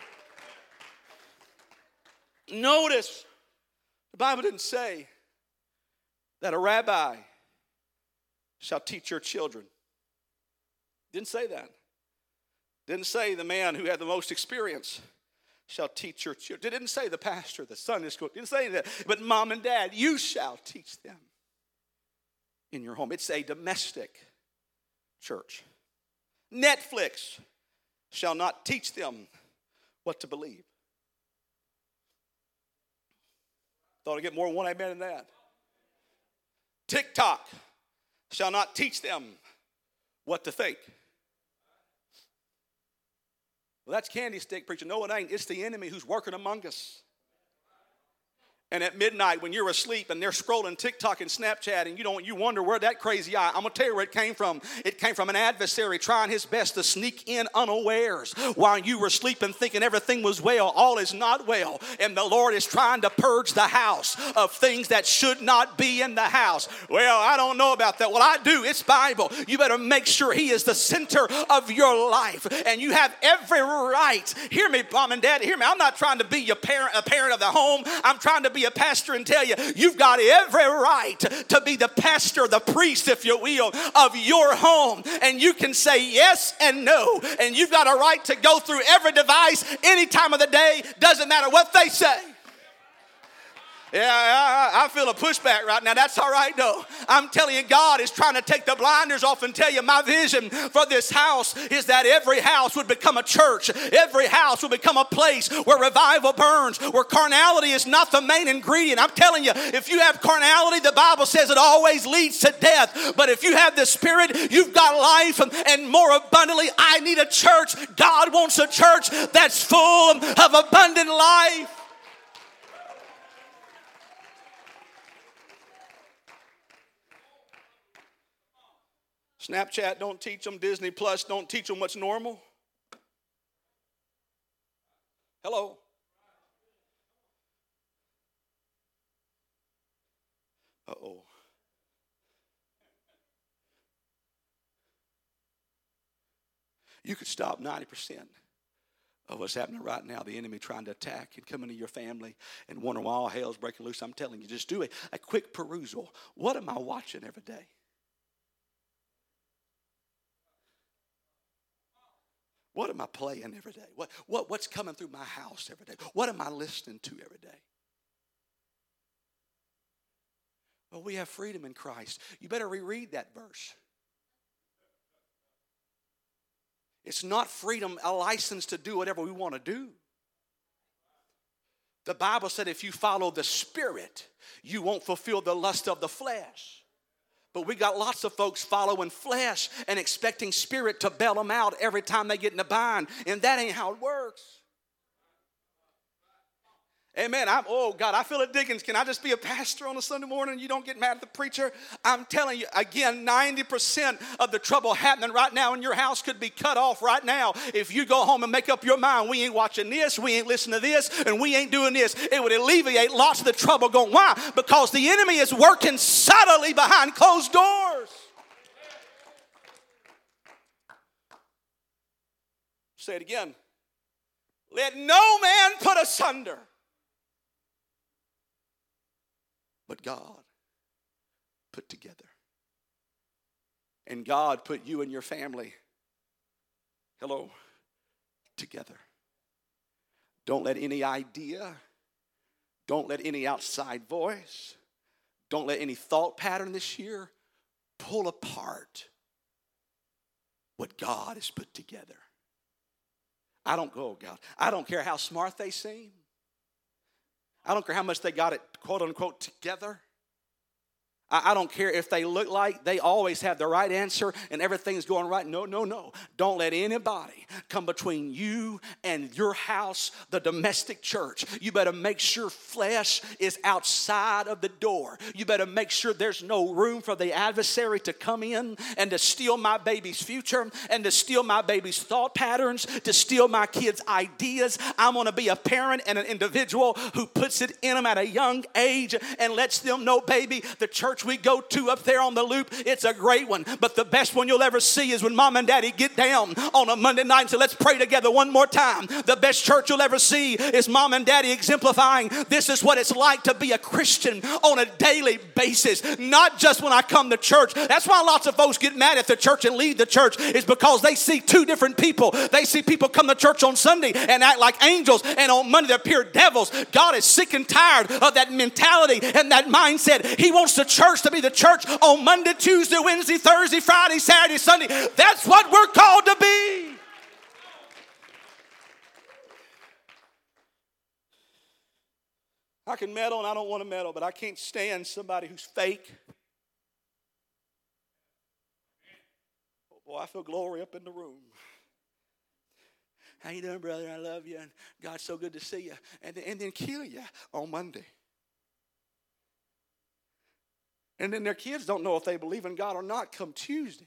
Notice, the Bible didn't say that a rabbi shall teach your children. Didn't say that. Didn't say the man who had the most experience shall teach your children. It didn't say the pastor, the Sunday school. It didn't say that. But mom and dad, you shall teach them in your home. It's a domestic church. Netflix shall not teach them what to believe. Thought I'd get more than one amen than that. TikTok shall not teach them what to think. Well, that's candy stick preaching. No, it ain't. It's the enemy who's working among us. And at midnight when you're asleep and they're scrolling TikTok and Snapchat and you don't, you wonder where that crazy eye, I'm going to tell you where it came from. It came from an adversary trying his best to sneak in unawares while you were sleeping thinking everything was well. All is not well. And the Lord is trying to purge the house of things that should not be in the house. Well, I don't know about that. Well, I do. It's Bible. You better make sure he is the center of your life. And you have every right. Hear me, mom and dad. Hear me. I'm not trying to be your parent, a parent of the home. I'm trying to be be a pastor and tell you, you've got every right to be the pastor, the priest, if you will, of your home. And you can say yes and no. And you've got a right to go through every device any time of the day. Doesn't matter what they say. Yeah, I, I feel a pushback right now. That's all right, though. I'm telling you, God is trying to take the blinders off and tell you my vision for this house is that every house would become a church. Every house would become a place where revival burns, where carnality is not the main ingredient. I'm telling you, if you have carnality, the Bible says it always leads to death. But if you have the Spirit, you've got life and, and more abundantly. I need a church. God wants a church that's full of abundant life. Snapchat don't teach them. Disney Plus don't teach them what's normal. Hello. Uh-oh. You could stop ninety percent of what's happening right now. The enemy trying to attack and come into your family and wonder why all hell's breaking loose. I'm telling you, just do a, a quick perusal. What am I watching every day? What am I playing every day? What, what, what's coming through my house every day? What am I listening to every day? Well, we have freedom in Christ. You better reread that verse. It's not freedom, a license to do whatever we want to do. The Bible said if you follow the Spirit, you won't fulfill the lust of the flesh. But we got lots of folks following flesh and expecting Spirit to bail them out every time they get in a bind. And that ain't how it works. Amen. I'm, oh, God, I feel it, Dickens. Can I just be a pastor on a Sunday morning and you don't get mad at the preacher? I'm telling you, again, ninety percent of the trouble happening right now in your house could be cut off right now. If you go home and make up your mind, we ain't watching this, we ain't listening to this, and we ain't doing this. It would alleviate lots of the trouble going. Why? Because the enemy is working subtly behind closed doors. Say it again. Let no man put asunder but God put together. And God put you and your family, hello, together. Don't let any idea, don't let any outside voice, don't let any thought pattern this year pull apart what God has put together. I don't go, oh God, I don't care how smart they seem. I don't care how much they got it, quote unquote, together. I, I don't care if they look like they always have the right answer and everything's going right. No, no, no. Don't let anybody come between you and your house, the domestic church. You better make sure flesh is outside of the door. You better make sure there's no room for the adversary to come in and to steal my baby's future and to steal my baby's thought patterns, to steal my kids' ideas. I'm going to be a parent and an individual who puts it in them at a young age and lets them know, baby, the church we go to up there on the loop, it's a great one. But the best one you'll ever see is when mom and daddy get down on a Monday night and say, let's pray together one more time. The best church you'll ever see is mom and daddy exemplifying this is what it's like to be a Christian on a daily basis, not just when I come to church. That's why lots of folks get mad at the church and leave the church, is because they see two different people. They see people come to church on Sunday and act like angels, and on Monday they're pure devils. God is sick and tired of that mentality and that mindset. He wants the church to be the church on Monday, Tuesday, Wednesday, Thursday, Friday, Saturday, Sunday. That's what we're called to be. I can meddle and I don't want to meddle, but I can't stand somebody who's fake. Oh boy, I feel glory up in the room. How you doing, brother? I love you, and God's so good to see you. And, and then kill you on Monday. And then their kids don't know if they believe in God or not come Tuesday.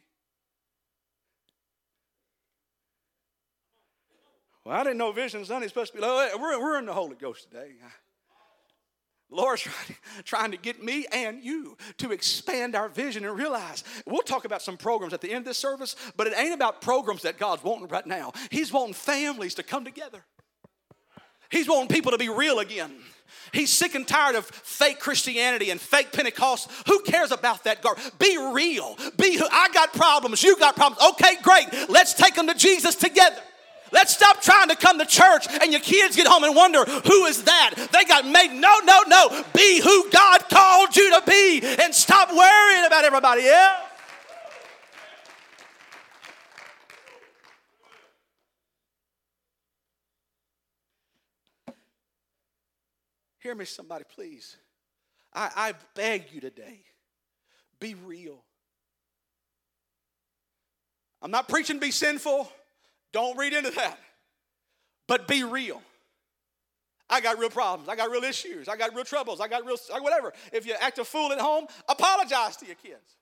Well, I didn't know Vision Sunday's supposed to be, oh, we're, we're in the Holy Ghost today. The Lord's trying, trying to get me and you to expand our vision and realize, we'll talk about some programs at the end of this service, but it ain't about programs that God's wanting right now. He's wanting families to come together. He's wanting people to be real again. He's sick and tired of fake Christianity and fake Pentecost. Who cares about that? Be real. Be who. I got problems. You got problems. Okay, great. Let's take them to Jesus together. Let's stop trying to come to church and your kids get home and wonder, who is that? They got made. No, no, no. Be who God called you to be and stop worrying about everybody else. Hear me, somebody, please. I, I beg you today, be real. I'm not preaching be sinful. Don't read into that. But be real. I got real problems. I got real issues. I got real troubles. I got real, whatever. If you act a fool at home, apologize to your kids.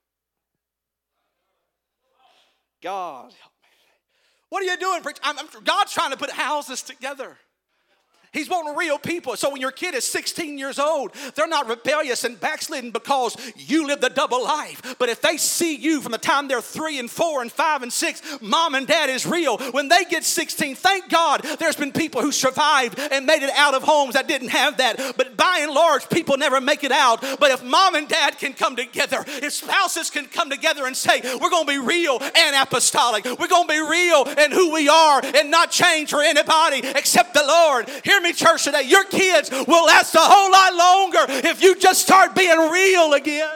God help me. What are you doing, preacher? I'm, I'm, God's trying to put houses together. He's wanting real people. So when your kid is sixteen years old, they're not rebellious and backslidden because you live the double life. But if they see you from the time they're three and four and five and six, mom and dad is real. When they get sixteen, thank God there's been people who survived and made it out of homes that didn't have that. But by and large, people never make it out. But if mom and dad can come together, if spouses can come together and say, we're going to be real and apostolic. We're going to be real in who we are and not change for anybody except the Lord. Hear me, church, today. Your kids will last a whole lot longer if you just start being real again.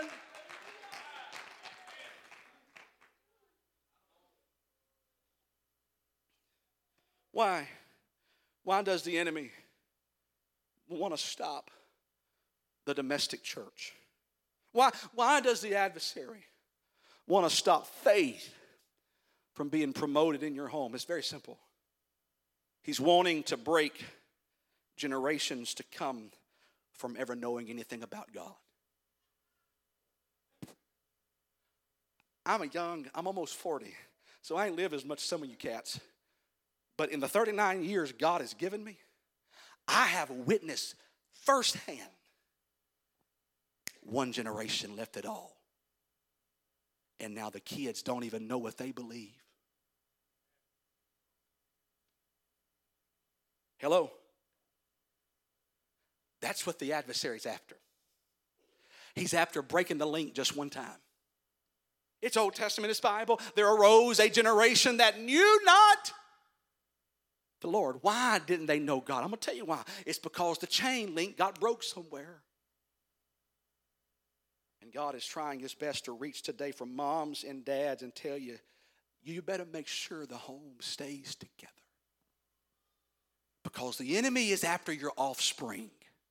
Why? Why does the enemy want to stop the domestic church? Why, why does the adversary want to stop faith from being promoted in your home? It's very simple. He's wanting to break generations to come from ever knowing anything about God. I'm a young, I'm almost forty, so I ain't lived as much as some of you cats. But in the thirty-nine years God has given me, I have witnessed firsthand one generation left it all. And now the kids don't even know what they believe. Hello? That's what the adversary's after. He's after breaking the link just one time. It's Old Testament, it's Bible. There arose a generation that knew not the Lord. Why didn't they know God? I'm going to tell you why. It's because the chain link got broke somewhere. And God is trying his best to reach today from moms and dads and tell you, you better make sure the home stays together. Because the enemy is after your offspring.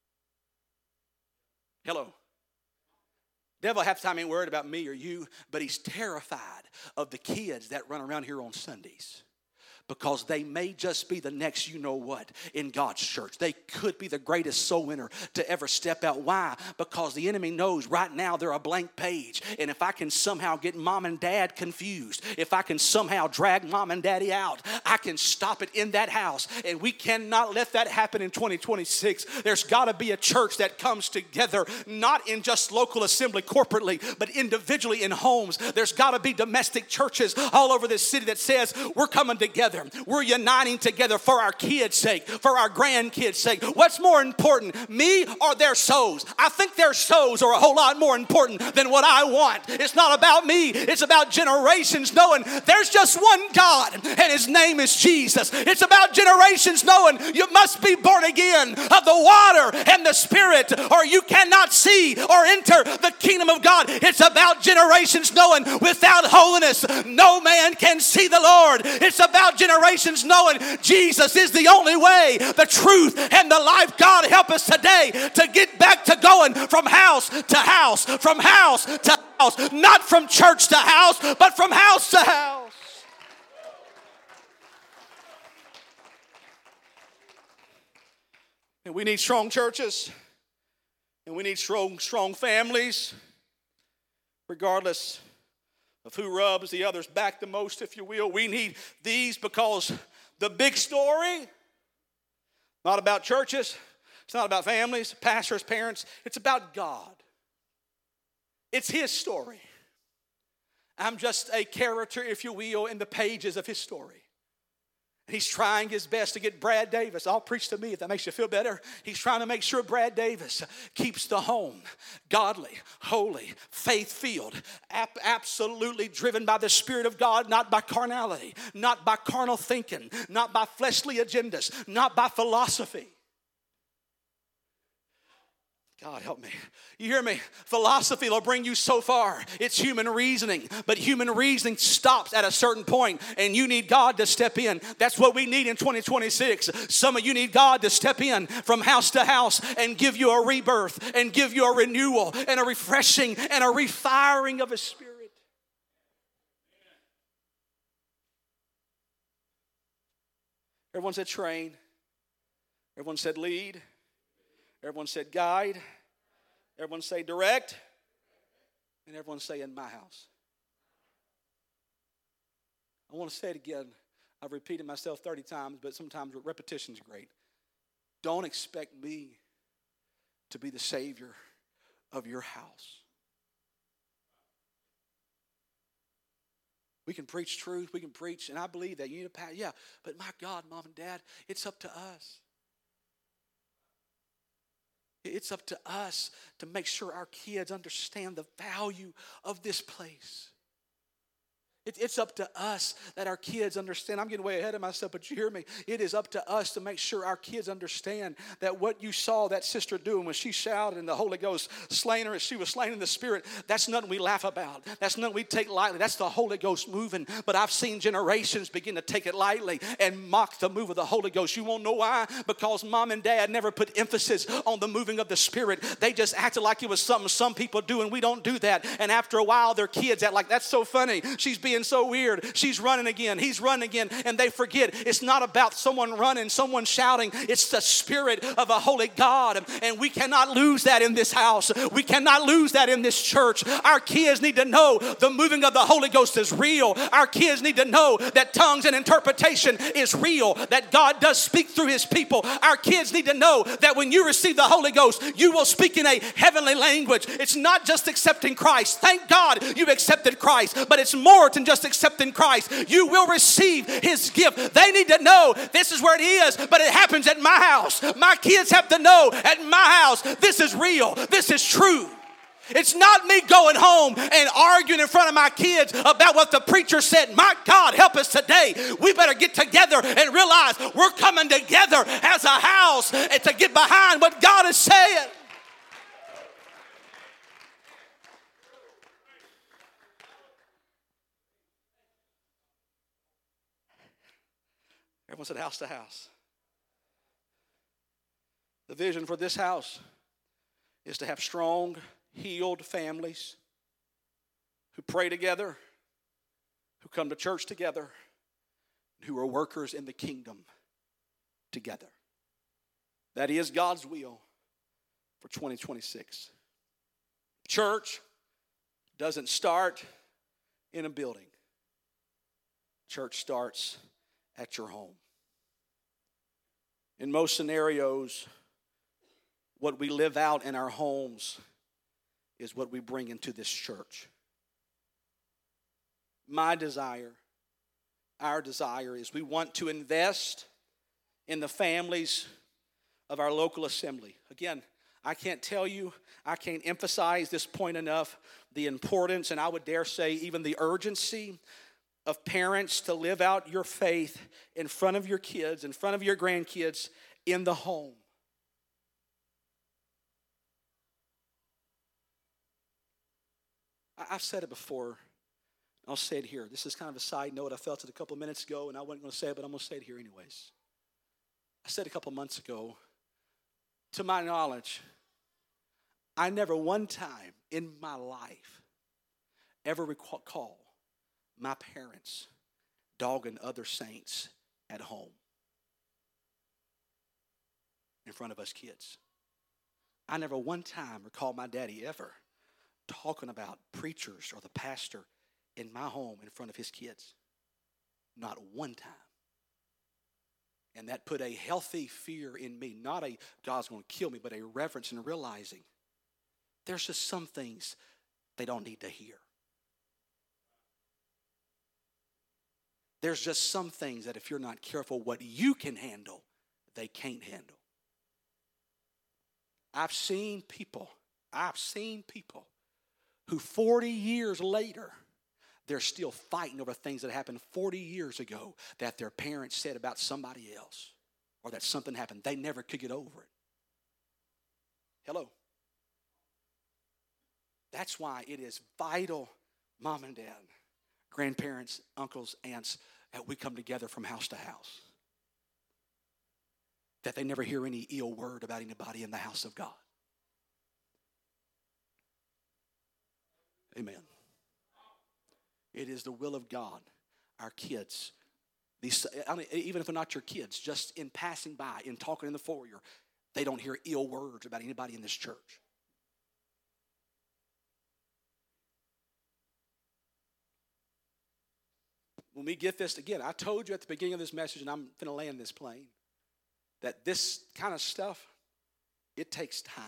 Hello. Devil half the time ain't worried about me or you, but he's terrified of the kids that run around here on Sundays. Because they may just be the next you know what in God's church. They could be the greatest soul winner to ever step out. Why? Because the enemy knows right now they're a blank page. And if I can somehow get mom and dad confused, if I can somehow drag mom and daddy out, I can stop it in that house. And we cannot let that happen in twenty twenty-six. There's got to be a church that comes together, not in just local assembly corporately, but individually in homes. There's got to be domestic churches all over this city that says we're coming together. We're uniting together for our kids' sake, for our grandkids' sake. What's more important, me or their souls? I think their souls are a whole lot more important than what I want. It's not about me. It's about generations knowing there's just one God, and his name is Jesus. It's about generations knowing you must be born again of the water and the Spirit, or you cannot see or enter the kingdom of God. It's about generations knowing without holiness, no man can see the Lord. It's about generations knowing Jesus is the only way, the truth, and the life. God, help us today to get back to going from house to house, from house to house, not from church to house, but from house to house. And we need strong churches, and we need strong, strong families, regardless of who rubs the others back the most, if you will. We need these because the big story, not about churches, it's not about families, pastors, parents, it's about God. It's his story. I'm just a character, if you will, in the pages of his story. He's trying his best to get Brad Davis. I'll preach to me if that makes you feel better. He's trying to make sure Brad Davis keeps the home godly, holy, faith-filled, ap- absolutely driven by the Spirit of God, not by carnality, not by carnal thinking, not by fleshly agendas, not by philosophy. God help me. You hear me? Philosophy will bring you so far. It's human reasoning. But human reasoning stops at a certain point, and you need God to step in. That's what we need in twenty twenty-six. Some of you need God to step in from house to house and give you a rebirth and give you a renewal and a refreshing and a refiring of His Spirit. Everyone said train. Everyone said lead. Everyone said guide. Everyone say direct. And everyone say in my house. I want to say it again. I've repeated myself thirty times, but sometimes repetition is great. Don't expect me to be the Savior of your house. We can preach truth. We can preach, and I believe that you need a pastor. Yeah, but my God, Mom and Dad, it's up to us. It's up to us to make sure our kids understand the value of this place. It, it's up to us that our kids understand. I'm getting way ahead of myself, but you hear me. It is up to us to make sure our kids understand that what you saw that sister doing when she shouted and the Holy Ghost slain her as she was slain in the Spirit, that's nothing we laugh about. That's nothing we take lightly. That's the Holy Ghost moving. But I've seen generations begin to take it lightly and mock the move of the Holy Ghost. You won't know why? Because Mom and Dad never put emphasis on the moving of the Spirit. They just acted like it was something some people do, and we don't do that. And after a while, their kids act like, that's so funny. She's being so weird. She's running again. He's running again. And they forget it's not about someone running, someone shouting. It's the Spirit of a holy God. And we cannot lose that in this house. We cannot lose that in this church. Our kids need to know the moving of the Holy Ghost is real. Our kids need to know that tongues and interpretation is real, that God does speak through His people. Our kids need to know that when you receive the Holy Ghost, you will speak in a heavenly language. It's not just accepting Christ. Thank God you accepted Christ, but it's more than just accepting Christ. You will receive His gift. They need to know this is where it is, but it happens at my house. My kids have to know at my house, this is real. This is true. It's not me going home and arguing in front of my kids about what the preacher said. My God, help us today. We better get together and realize we're coming together as a house and to get behind what God is saying. Everyone said house to house. The vision for this house is to have strong, healed families who pray together, who come to church together, who are workers in the kingdom together. That is God's will for twenty twenty-six. Church doesn't start in a building. Church starts at your home. In most scenarios, what we live out in our homes is what we bring into this church. My desire, our desire is we want to invest in the families of our local assembly. Again, I can't tell you, I can't emphasize this point enough, the importance, and I would dare say even the urgency of parents to live out your faith in front of your kids, in front of your grandkids, in the home. I've said it before. I'll say it here. This is kind of a side note. I felt it a couple of minutes ago, and I wasn't going to say it, but I'm going to say it here anyways. I said a couple of months ago, to my knowledge, I never one time in my life ever recall my parents dogging other saints at home in front of us kids. I never one time recall my daddy ever talking about preachers or the pastor in my home in front of his kids. Not one time. And that put a healthy fear in me. Not a God's going to kill me, but a reverence and realizing there's just some things they don't need to hear. There's just some things that if you're not careful, what you can handle, they can't handle. I've seen people, I've seen people who forty years later, they're still fighting over things that happened forty years ago that their parents said about somebody else or that something happened. They never could get over it. Hello. That's why it is vital, mom and dad, grandparents, uncles, aunts, that we come together from house to house. That they never hear any ill word about anybody in the house of God. Amen. It is the will of God, our kids, these, I mean, even if they're not your kids, just in passing by, in talking in the foyer, they don't hear ill words about anybody in this church. When we get this, again, I told you at the beginning of this message, and I'm going to land this plane, that this kind of stuff, it takes time.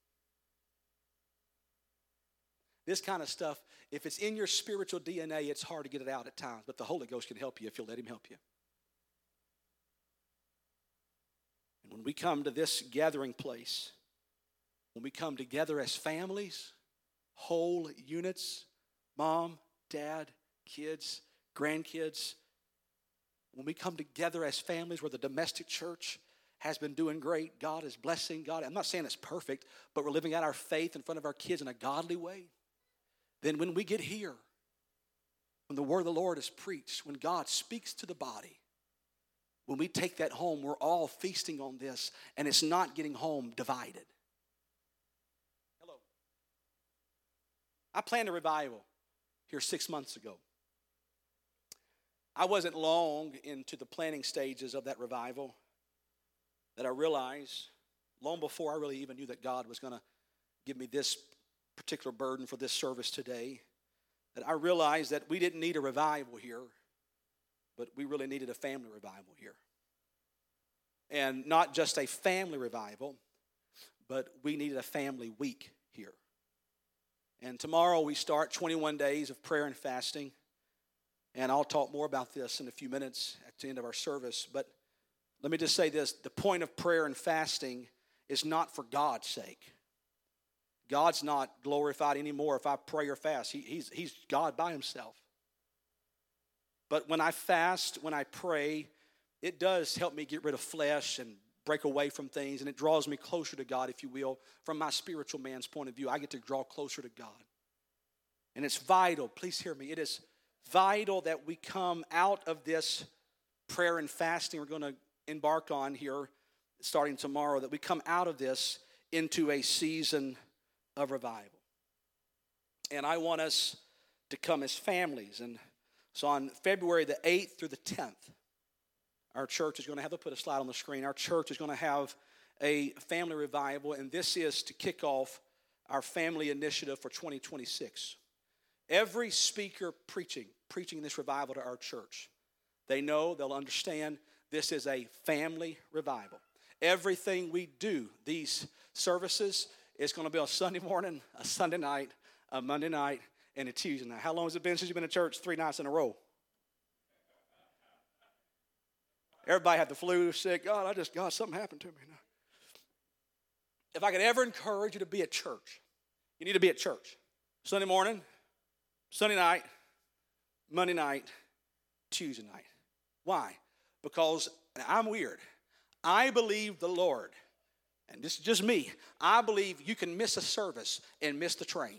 This kind of stuff, if it's in your spiritual D N A, it's hard to get it out at times, but the Holy Ghost can help you if you'll let him help you. And when we come to this gathering place, when we come together as families, whole units, mom, dad, kids, grandkids, when we come together as families where the domestic church has been doing great, God is blessing, God, I'm not saying it's perfect, but we're living out our faith in front of our kids in a godly way. Then when we get here, when the word of the Lord is preached, when God speaks to the body, when we take that home, we're all feasting on this, and it's not getting home divided. Hello. I planned a revival here six months ago. I wasn't long into the planning stages of that revival that I realized, long before I really even knew that God was going to give me this particular burden for this service today, that I realized that we didn't need a revival here, but we really needed a family revival here. And not just a family revival, but we needed a family week here. And tomorrow we start twenty-one days of prayer and fasting. And I'll talk more about this in a few minutes at the end of our service. But let me just say this. The point of prayer and fasting is not for God's sake. God's not glorified anymore if I pray or fast. He, he's, he's God by himself. But when I fast, when I pray, it does help me get rid of flesh and break away from things. And it draws me closer to God, if you will. From my spiritual man's point of view, I get to draw closer to God. And it's vital. Please hear me. It is vital that we come out of this prayer and fasting we're going to embark on here starting tomorrow, that we come out of this into a season of revival. And I want us to come as families. And so on February the eighth through the tenth, our church is going to have, to put a slide on the screen, our church is going to have a family revival, and this is to kick off our family initiative for twenty twenty-six. Every speaker preaching, preaching this revival to our church, they know, they'll understand this is a family revival. Everything we do, these services, is going to be on Sunday morning, a Sunday night, a Monday night, and a Tuesday night. How long has it been since you've been to church? Three nights in a row. Everybody had the flu, sick. God, I just, God, something happened to me. If I could ever encourage you to be at church, you need to be at church. Sunday morning, Sunday night, Monday night, Tuesday night. Why? Because I'm weird. I believe the Lord, and this is just me, I believe you can miss a service and miss the train.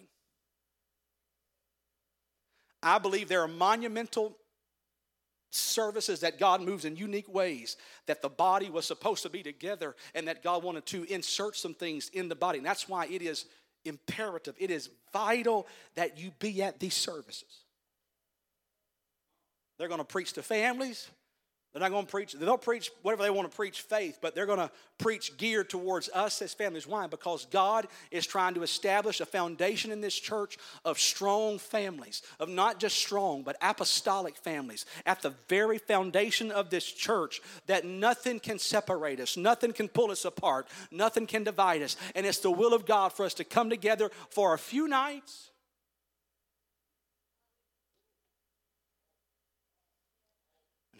I believe there are monumental services that God moves in unique ways, that the body was supposed to be together and that God wanted to insert some things in the body. And that's why it is imperative, it is vital that you be at these services. They're going to preach to families. They're not going to preach, they'll preach whatever they want to preach, faith, but they're going to preach geared towards us as families. Why? Because God is trying to establish a foundation in this church of strong families, of not just strong, but apostolic families at the very foundation of this church, that nothing can separate us, nothing can pull us apart, nothing can divide us. And it's the will of God for us to come together for a few nights.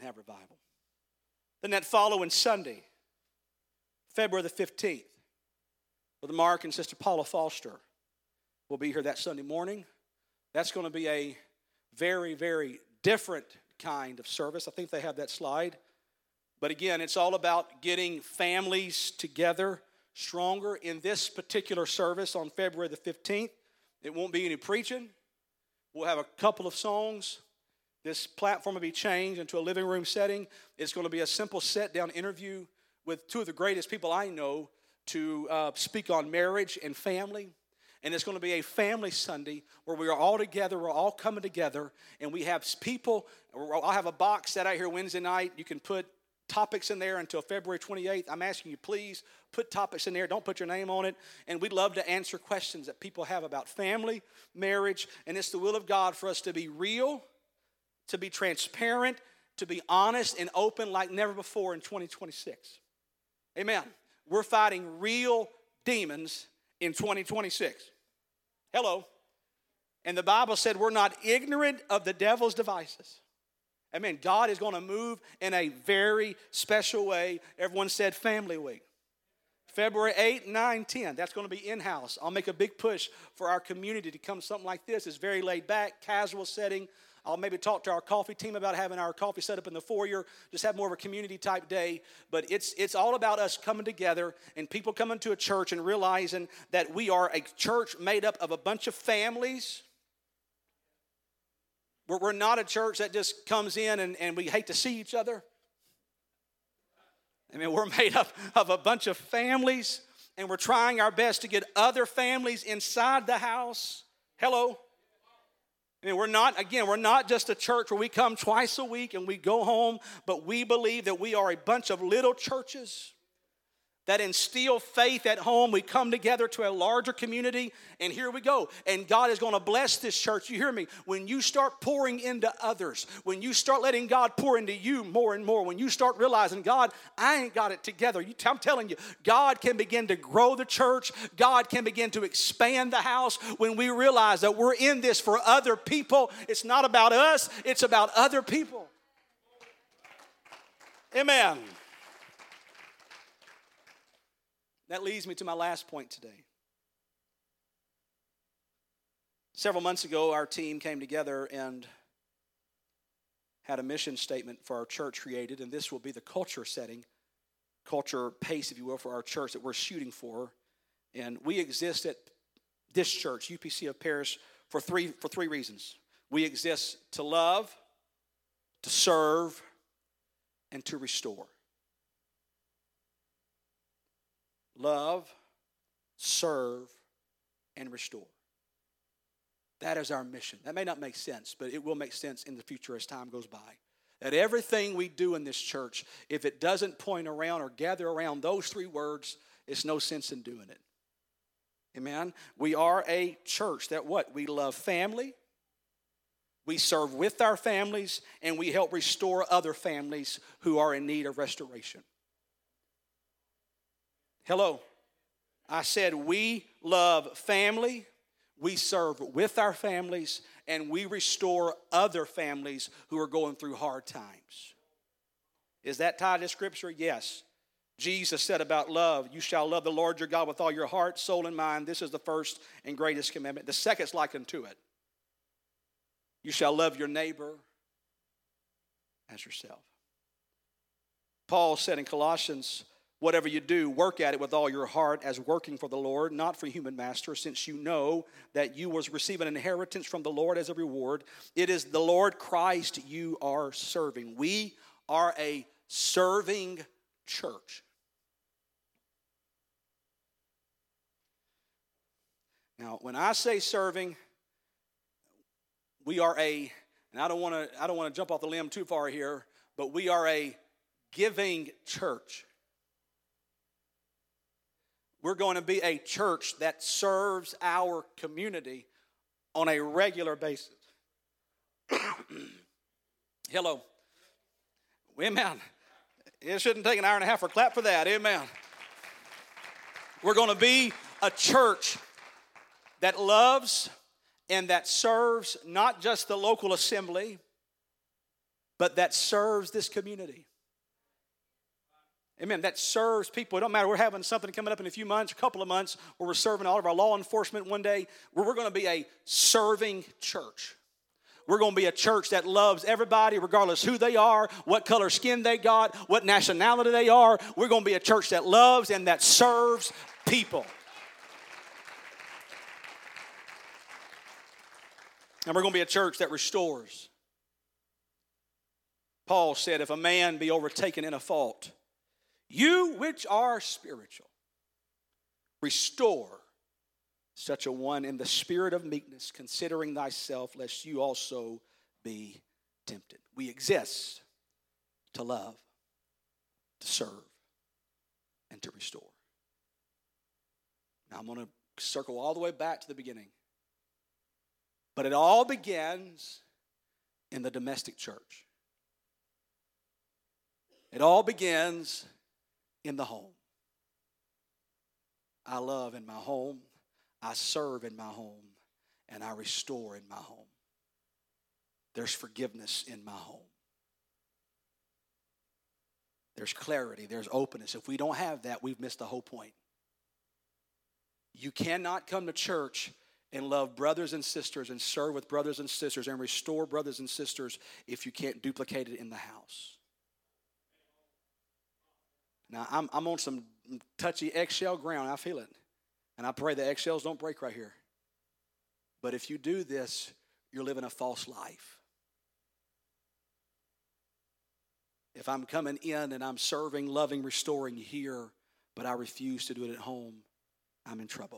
have revival. Then that following Sunday, February the fifteenth, Brother Mark and Sister Paula Foster will be here that Sunday morning. That's going to be a very, very different kind of service. I think they have that slide. But again, it's all about getting families together stronger. In this particular service on February the fifteenth, it won't be any preaching. We'll have a couple of songs. This platform will be changed into a living room setting. It's going to be a simple sit-down interview with two of the greatest people I know to uh, speak on marriage and family. And it's going to be a family Sunday where we are all together, we're all coming together, and we have people. I'll have a box set out here Wednesday night. You can put topics in there until February twenty-eighth. I'm asking you, please put topics in there. Don't put your name on it. And we'd love to answer questions that people have about family, marriage, and it's the will of God for us to be real, to be transparent, to be honest and open like never before in twenty twenty-six. Amen. We're fighting real demons in twenty twenty-six. Hello. And the Bible said we're not ignorant of the devil's devices. Amen. God is going to move in a very special way. Everyone said Family Week. February eighth, nine, ten. That's going to be in-house. I'll make a big push for our community to come something like this. It's very laid back, casual setting. I'll maybe talk to our coffee team about having our coffee set up in the foyer, just have more of a community type day. But it's it's all about us coming together and people coming to a church and realizing that we are a church made up of a bunch of families. We're, we're not a church that just comes in and, and we hate to see each other. I mean, we're made up of a bunch of families, and we're trying our best to get other families inside the house. Hello. I mean, we're not, again, we're not just a church where we come twice a week and we go home, but we believe that we are a bunch of little churches that instill faith at home. We come together to a larger community, and here we go. And God is going to bless this church. You hear me? When you start pouring into others, when you start letting God pour into you more and more, when you start realizing, God, I ain't got it together. You, I'm telling you, God can begin to grow the church. God can begin to expand the house when we realize that we're in this for other people. It's not about us. It's about other people. Amen. That leads me to my last point today. Several months ago, our team came together and had a mission statement for our church created, and this will be the culture setting, culture pace, if you will, for our church that we're shooting for. And we exist at this church, U P C of Paris, for three, for three reasons. We exist to love, to serve, and to restore. Love, serve, and restore. That is our mission. That may not make sense, but it will make sense in the future as time goes by. That everything we do in this church, if it doesn't point around or gather around those three words, it's no sense in doing it. Amen? We are a church that what? We love family, we serve with our families, and we help restore other families who are in need of restoration. Hello. I said we love family, we serve with our families, and we restore other families who are going through hard times. Is that tied to Scripture? Yes. Jesus said about love, you shall love the Lord your God with all your heart, soul, and mind. This is the first and greatest commandment. The second is like unto it. You shall love your neighbor as yourself. Paul said in Colossians, whatever you do, work at it with all your heart as working for the Lord, not for human master, since you know that you will receive an inheritance from the Lord as a reward. It is the Lord Christ you are serving. We are a serving church. Now, when I say serving, we are a, and I don't want to I don't want to jump off the limb too far here, but we are a giving church. We're going to be a church that serves our community on a regular basis. Hello. Amen. It shouldn't take an hour and a half for a clap for that. Amen. We're going to be a church that loves and that serves not just the local assembly, but that serves this community. Amen. That serves people. It don't matter. We're having something coming up in a few months, a couple of months, where we're serving all of our law enforcement one day, where we're going to be a serving church. We're going to be a church that loves everybody, regardless who they are, what color skin they got, what nationality they are. We're going to be a church that loves and that serves people. And we're going to be a church that restores. Paul said, if a man be overtaken in a fault, you which are spiritual, restore such a one in the spirit of meekness, considering thyself, lest you also be tempted. We exist to love, to serve, and to restore. Now I'm going to circle all the way back to the beginning. But it all begins in the domestic church. It all begins in the home. I love in my home, I serve in my home, and I restore in my home. There's forgiveness in my home. There's clarity, there's openness. If we don't have that, we've missed the whole point. You cannot come to church and love brothers and sisters and serve with brothers and sisters and restore brothers and sisters if you can't duplicate it in the house. Now, I'm, I'm on some touchy eggshell ground. I feel it. And I pray the eggshells don't break right here. But if you do this, you're living a false life. If I'm coming in and I'm serving, loving, restoring here, but I refuse to do it at home, I'm in trouble.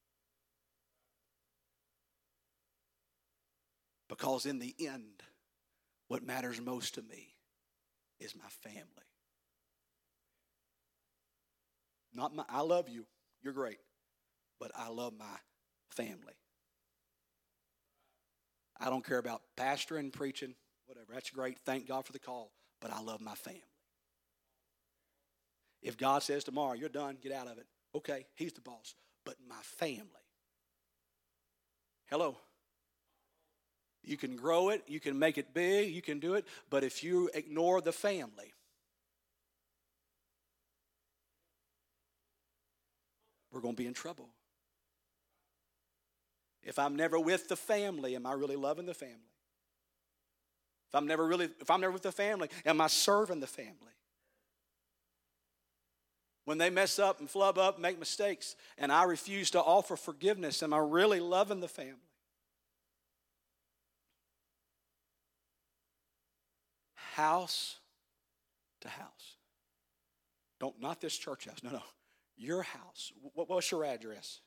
Because in the end, what matters most to me is my family. Not my, I love you, you're great, but I love my family. I don't care about pastoring, preaching, whatever. That's great. Thank God for the call, but I love my family. If God says tomorrow, you're done, get out of it. Okay, he's the boss, but my family. Hello. You can grow it, you can make it big, you can do it, but if you ignore the family, we're going to be in trouble. If I'm never with the family, am I really loving the family? If I'm never really, if I'm never with the family, am I serving the family? When they mess up and flub up, make mistakes, and I refuse to offer forgiveness, am I really loving the family? House to house. Don't, not this church house, no, no. Your house. What, what's your address?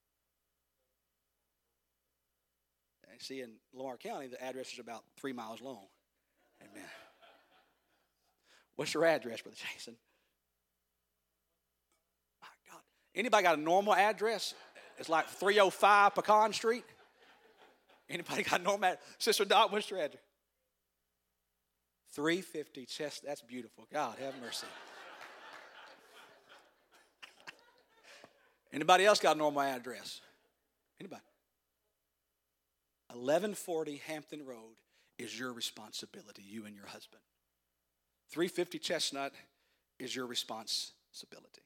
And see, in Lamar County, the address is about three miles long. Amen. What's your address, Brother Jason? My God. Anybody got a normal address? It's like three oh five Pecan Street. Anybody got a normal address? Sister Dot, what's your address? three fifty Chest. That's beautiful. God, have mercy. Anybody else got a normal address? Anybody? eleven forty Hampton Road is your responsibility, you and your husband. three fifty Chestnut is your responsibility.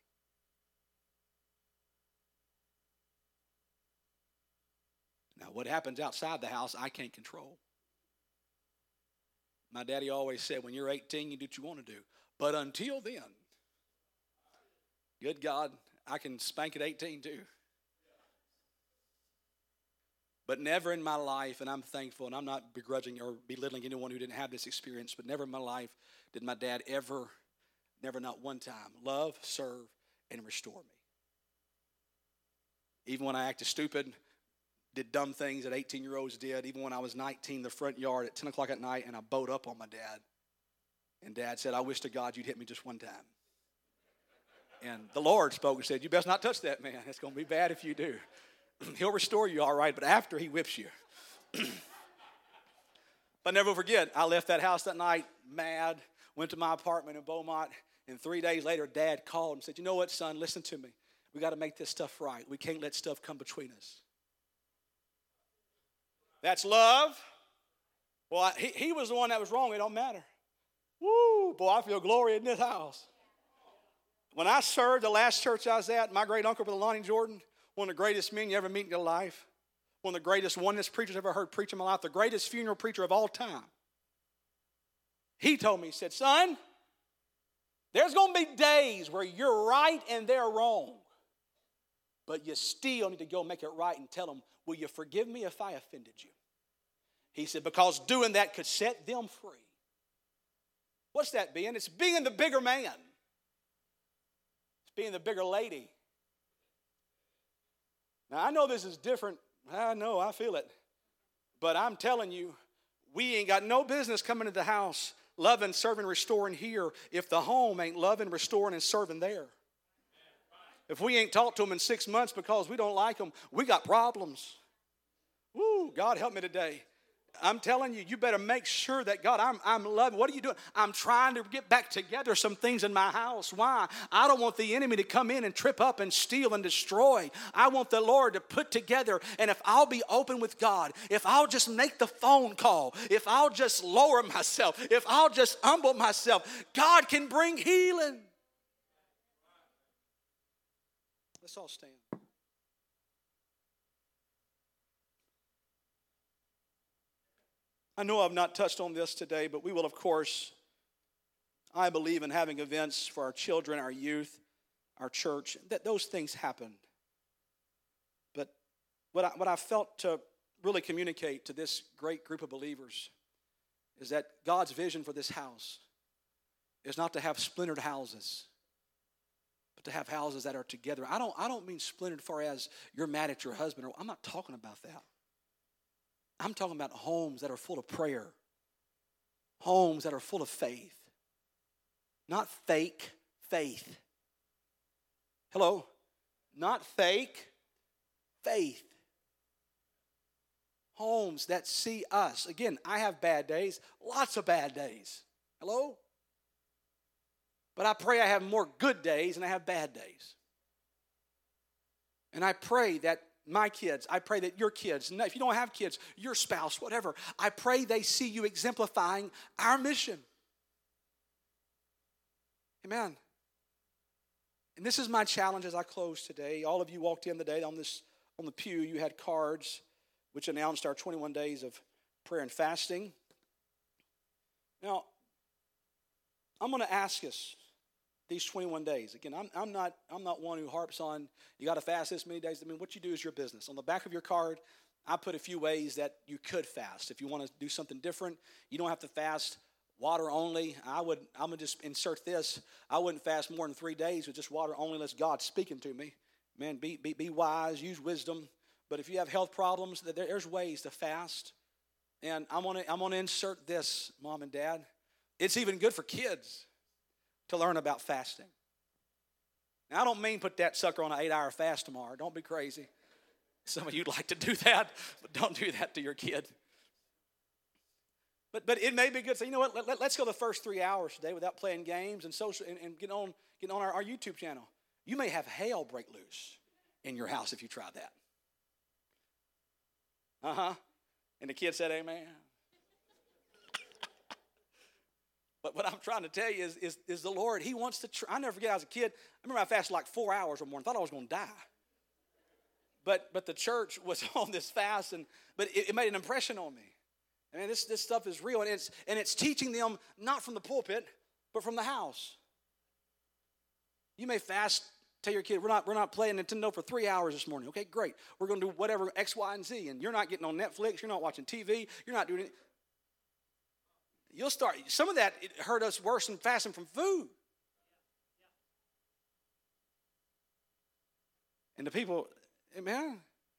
Now, what happens outside the house, I can't control. My daddy always said, when you're eighteen, you do what you want to do. But until then, good God, I can spank at eighteen too. But never in my life, and I'm thankful, and I'm not begrudging or belittling anyone who didn't have this experience, but never in my life did my dad ever, never not one time, love, serve, and restore me. Even when I acted stupid, did dumb things that eighteen-year-olds did, even when I was nineteen, the front yard at ten o'clock at night, and I bowed up on my dad. And Dad said, I wish to God you'd hit me just one time. And the Lord spoke and said, you best not touch that, man. It's going to be bad if you do. He'll restore you all right, but after he whips you. But never forget, I left that house that night mad, went to my apartment in Beaumont, and three days later, Dad called and said, you know what, son, listen to me. We got to make this stuff right. We can't let stuff come between us. That's love. Well, I, he, he was the one that was wrong. It don't matter. Woo, boy, I feel glory in this house. When I served the last church I was at, my great uncle, Brother Lonnie Jordan, one of the greatest men you ever meet in your life, one of the greatest oneness preachers I've ever heard preach in my life, the greatest funeral preacher of all time. He told me, he said, son, there's going to be days where you're right and they're wrong, but you still need to go make it right and tell them, will you forgive me if I offended you? He said, because doing that could set them free. What's that being? It's being the bigger man. It's being the bigger lady. Now, I know this is different. I know, I feel it. But I'm telling you, we ain't got no business coming to the house loving, serving, restoring here if the home ain't loving, restoring, and serving there. If we ain't talked to them in six months because we don't like them, we got problems. Woo, God help me today. I'm telling you, you better make sure that, God, I'm, I'm loving. What are you doing? I'm trying to get back together some things in my house. Why? I don't want the enemy to come in and trip up and steal and destroy. I want the Lord to put together, and if I'll be open with God, if I'll just make the phone call, if I'll just lower myself, if I'll just humble myself, God can bring healing. Let's all stand. I know I've not touched on this today, but we will, of course, I believe in having events for our children, our youth, our church, that those things happen. But what I, what I felt to really communicate to this great group of believers is that God's vision for this house is not to have splintered houses, but to have houses that are together. I don't, I don't mean splintered as far as you're mad at your husband. Or I'm not talking about that. I'm talking about homes that are full of prayer, homes that are full of faith, not fake faith. Hello? Not fake faith. Homes that see us. Again, I have bad days, lots of bad days. Hello? But I pray I have more good days than I have bad days. And I pray that my kids, I pray that your kids, if you don't have kids, your spouse, whatever, I pray they see you exemplifying our mission. Amen. And this is my challenge as I close today. All of you walked in today on this on the pew, you had cards which announced our twenty-one days of prayer and fasting. Now, I'm going to ask us these twenty-one days. Again, I'm, I'm not I'm not one who harps on you got to fast this many days. I mean, what you do is your business. On the back of your card, I put a few ways that you could fast. If you want to do something different, you don't have to fast water only. I would I'm gonna just insert this. I wouldn't fast more than three days with just water only unless God's speaking to me. Man, be be be wise, use wisdom. But if you have health problems, there's ways to fast. And I'm gonna I'm gonna insert this, Mom and Dad. It's even good for kids to learn about fasting. Now, I don't mean put that sucker on an eight-hour fast tomorrow. Don't be crazy. Some of you'd like to do that, but don't do that to your kid. But but it may be good. So you know what? Let, let, let's go the first three hours today without playing games and social and, and get on get on our, our YouTube channel. You may have hell break loose in your house if you try that. Uh-huh. And the kid said amen. But what I'm trying to tell you is, is, is the Lord, he wants to, try. I never forget, I was a kid, I remember I fasted like four hours or more and thought I was going to die. But but the church was on this fast, and but it, it made an impression on me. I mean, this, this stuff is real, and it's, and it's teaching them not from the pulpit, but from the house. You may fast, tell your kid, we're not, we're not playing Nintendo for three hours this morning. Okay, great. We're going to do whatever, X, Y, and Z, and you're not getting on Netflix, you're not watching T V, you're not doing it. You'll start, some of that, it hurt us worse than fasting from food. And the people, amen.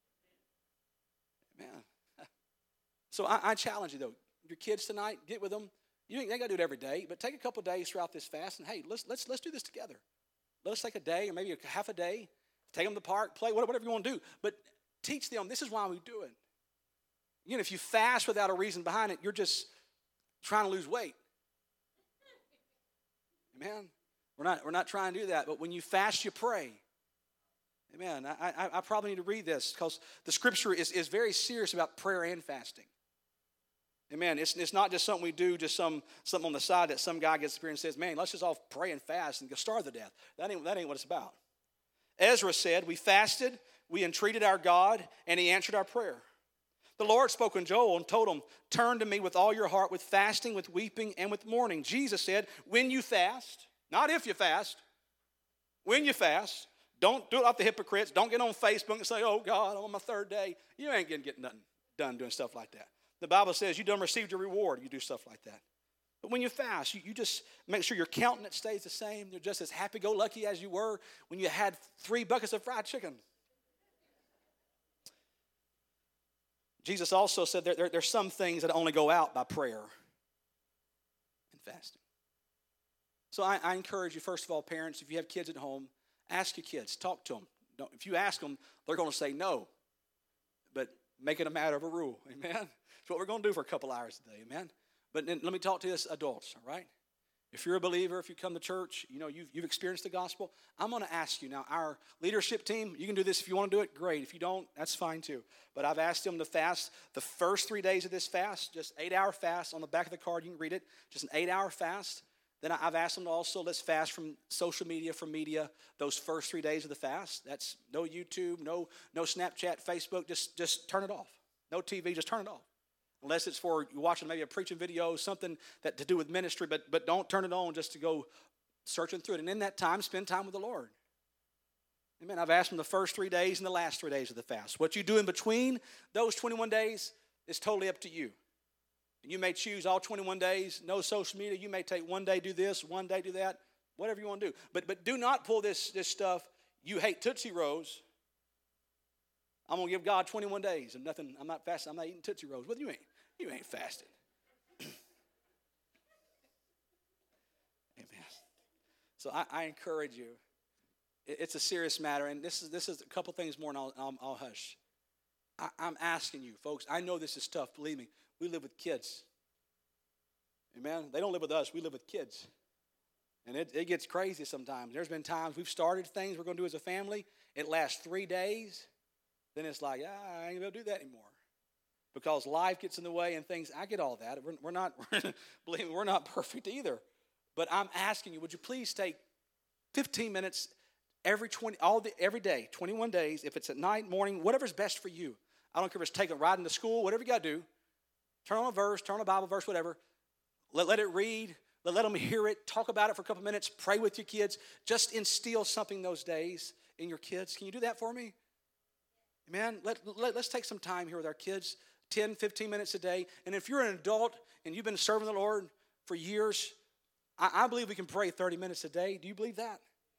Amen. So I, I challenge you, though. Your kids tonight, get with them. You ain't got to do it every day, but take a couple days throughout this fast, and hey, let's let's let's do this together. Let's take a day or maybe a half a day. Take them to the park, play, whatever you want to do. But teach them, this is why we do it. Again, if you fast without a reason behind it, you're just trying to lose weight. Amen. We're not, we're not trying to do that, but when you fast, you pray. Amen. I, I, I probably need to read this because the scripture is, is very serious about prayer and fasting. Amen. It's, it's not just something we do, just some something on the side that some guy gets up here and says, man, let's just all pray and fast and go starve to death. That ain't, that ain't what it's about. Ezra said, we fasted, we entreated our God, and he answered our prayer. The Lord spoke in Joel and told him, turn to me with all your heart, with fasting, with weeping, and with mourning. Jesus said, when you fast, not if you fast, when you fast, don't do it like the hypocrites. Don't get on Facebook and say, oh, God, I'm on my third day. You ain't going to get nothing done doing stuff like that. The Bible says you done received your reward. You do stuff like that. But when you fast, you, you just make sure your countenance stays the same. You're just as happy-go-lucky as you were when you had three buckets of fried chicken. Jesus also said there, there, there's some things that only go out by prayer and fasting. So I, I encourage you, first of all, parents, if you have kids at home, ask your kids. Talk to them. Don't, if you ask them, they're going to say no. But make it a matter of a rule. Amen? That's what we're going to do for a couple hours today. Amen? But then let me talk to you as adults, all right? If you're a believer, if you come to church, you know, you've, you've experienced the gospel, I'm going to ask you now, our leadership team, you can do this if you want to do it, great. If you don't, that's fine too. But I've asked them to fast the first three days of this fast, just eight-hour fast. On the back of the card, you can read it, just an eight-hour fast. Then I've asked them to also, let's fast from social media, from media, those first three days of the fast. That's no YouTube, no, no Snapchat, Facebook, just, just turn it off. No T V, just turn it off. Unless it's for you watching maybe a preaching video, something that to do with ministry, but, but don't turn it on just to go searching through it. And in that time, spend time with the Lord. Amen. I've asked them the first three days and the last three days of the fast. What you do in between those twenty-one days is totally up to you. You may choose all twenty-one days, no social media. You may take one day, do this, one day, do that, whatever you want to do. But, but do not pull this, this stuff, you hate Tootsie Rolls. I'm going to give God twenty-one days and nothing, I'm not fasting, I'm not eating Tootsie Rolls. Well, you ain't, you ain't fasting. Amen. So I, I encourage you. It, it's a serious matter, and this is this is a couple things more, and I'll, I'll, I'll hush. I, I'm asking you, folks, I know this is tough, believe me. We live with kids. Amen? They don't live with us, we live with kids. And it, it gets crazy sometimes. There's been times we've started things we're going to do as a family. It lasts three days. Then it's like, ah, I ain't going to do that anymore. Because life gets in the way and things, I get all that. We're, we're not, believe me, we're not perfect either. But I'm asking you, would you please take fifteen minutes every twenty, all the, every day, twenty-one days, if it's at night, morning, whatever's best for you. I don't care if it's taking a ride into school, whatever you got to do. Turn on a verse, turn on a Bible verse, whatever. Let, let it read. Let, let them hear it. Talk about it for a couple minutes. Pray with your kids. Just instill something those days in your kids. Can you do that for me? Amen. Let, let, let's take some time here with our kids, ten, fifteen minutes a day. And if you're an adult and you've been serving the Lord for years, I, I believe we can pray thirty minutes a day. Do you believe that?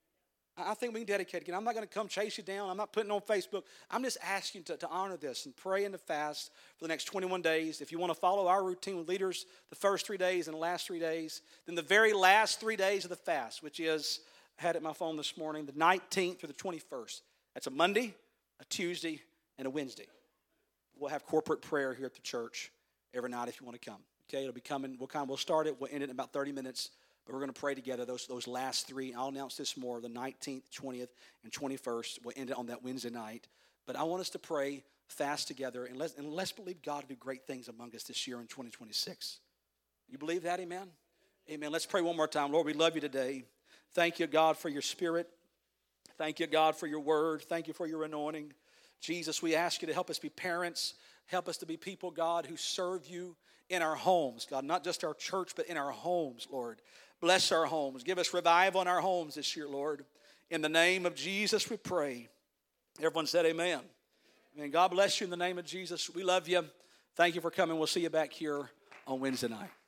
I think we can dedicate again. I'm not going to come chase you down. I'm not putting it on Facebook. I'm just asking you to, to honor this and pray and to fast for the next twenty-one days. If you want to follow our routine with leaders, the first three days and the last three days, then the very last three days of the fast, which is, I had it in my phone this morning, the nineteenth through the twenty-first. That's a Monday, a Tuesday, and a Wednesday. We'll have corporate prayer here at the church every night if you want to come. Okay, it'll be coming. We'll, kind of, we'll start it. We'll end it in about thirty minutes. But we're going to pray together those, those last three. I'll announce this more, the nineteenth, twentieth, and twenty-first. We'll end it on that Wednesday night. But I want us to pray, fast together, and let's, and let's believe God to do great things among us this year in twenty twenty-six. You believe that, amen? Amen. Let's pray one more time. Lord, we love you today. Thank you, God, for your spirit. Thank you, God, for your word. Thank you for your anointing. Jesus, we ask you to help us be parents. Help us to be people, God, who serve you in our homes, God, not just our church, but in our homes, Lord. Bless our homes. Give us revival in our homes this year, Lord. In the name of Jesus, we pray. Everyone said amen. Amen. God bless you in the name of Jesus. We love you. Thank you for coming. We'll see you back here on Wednesday night.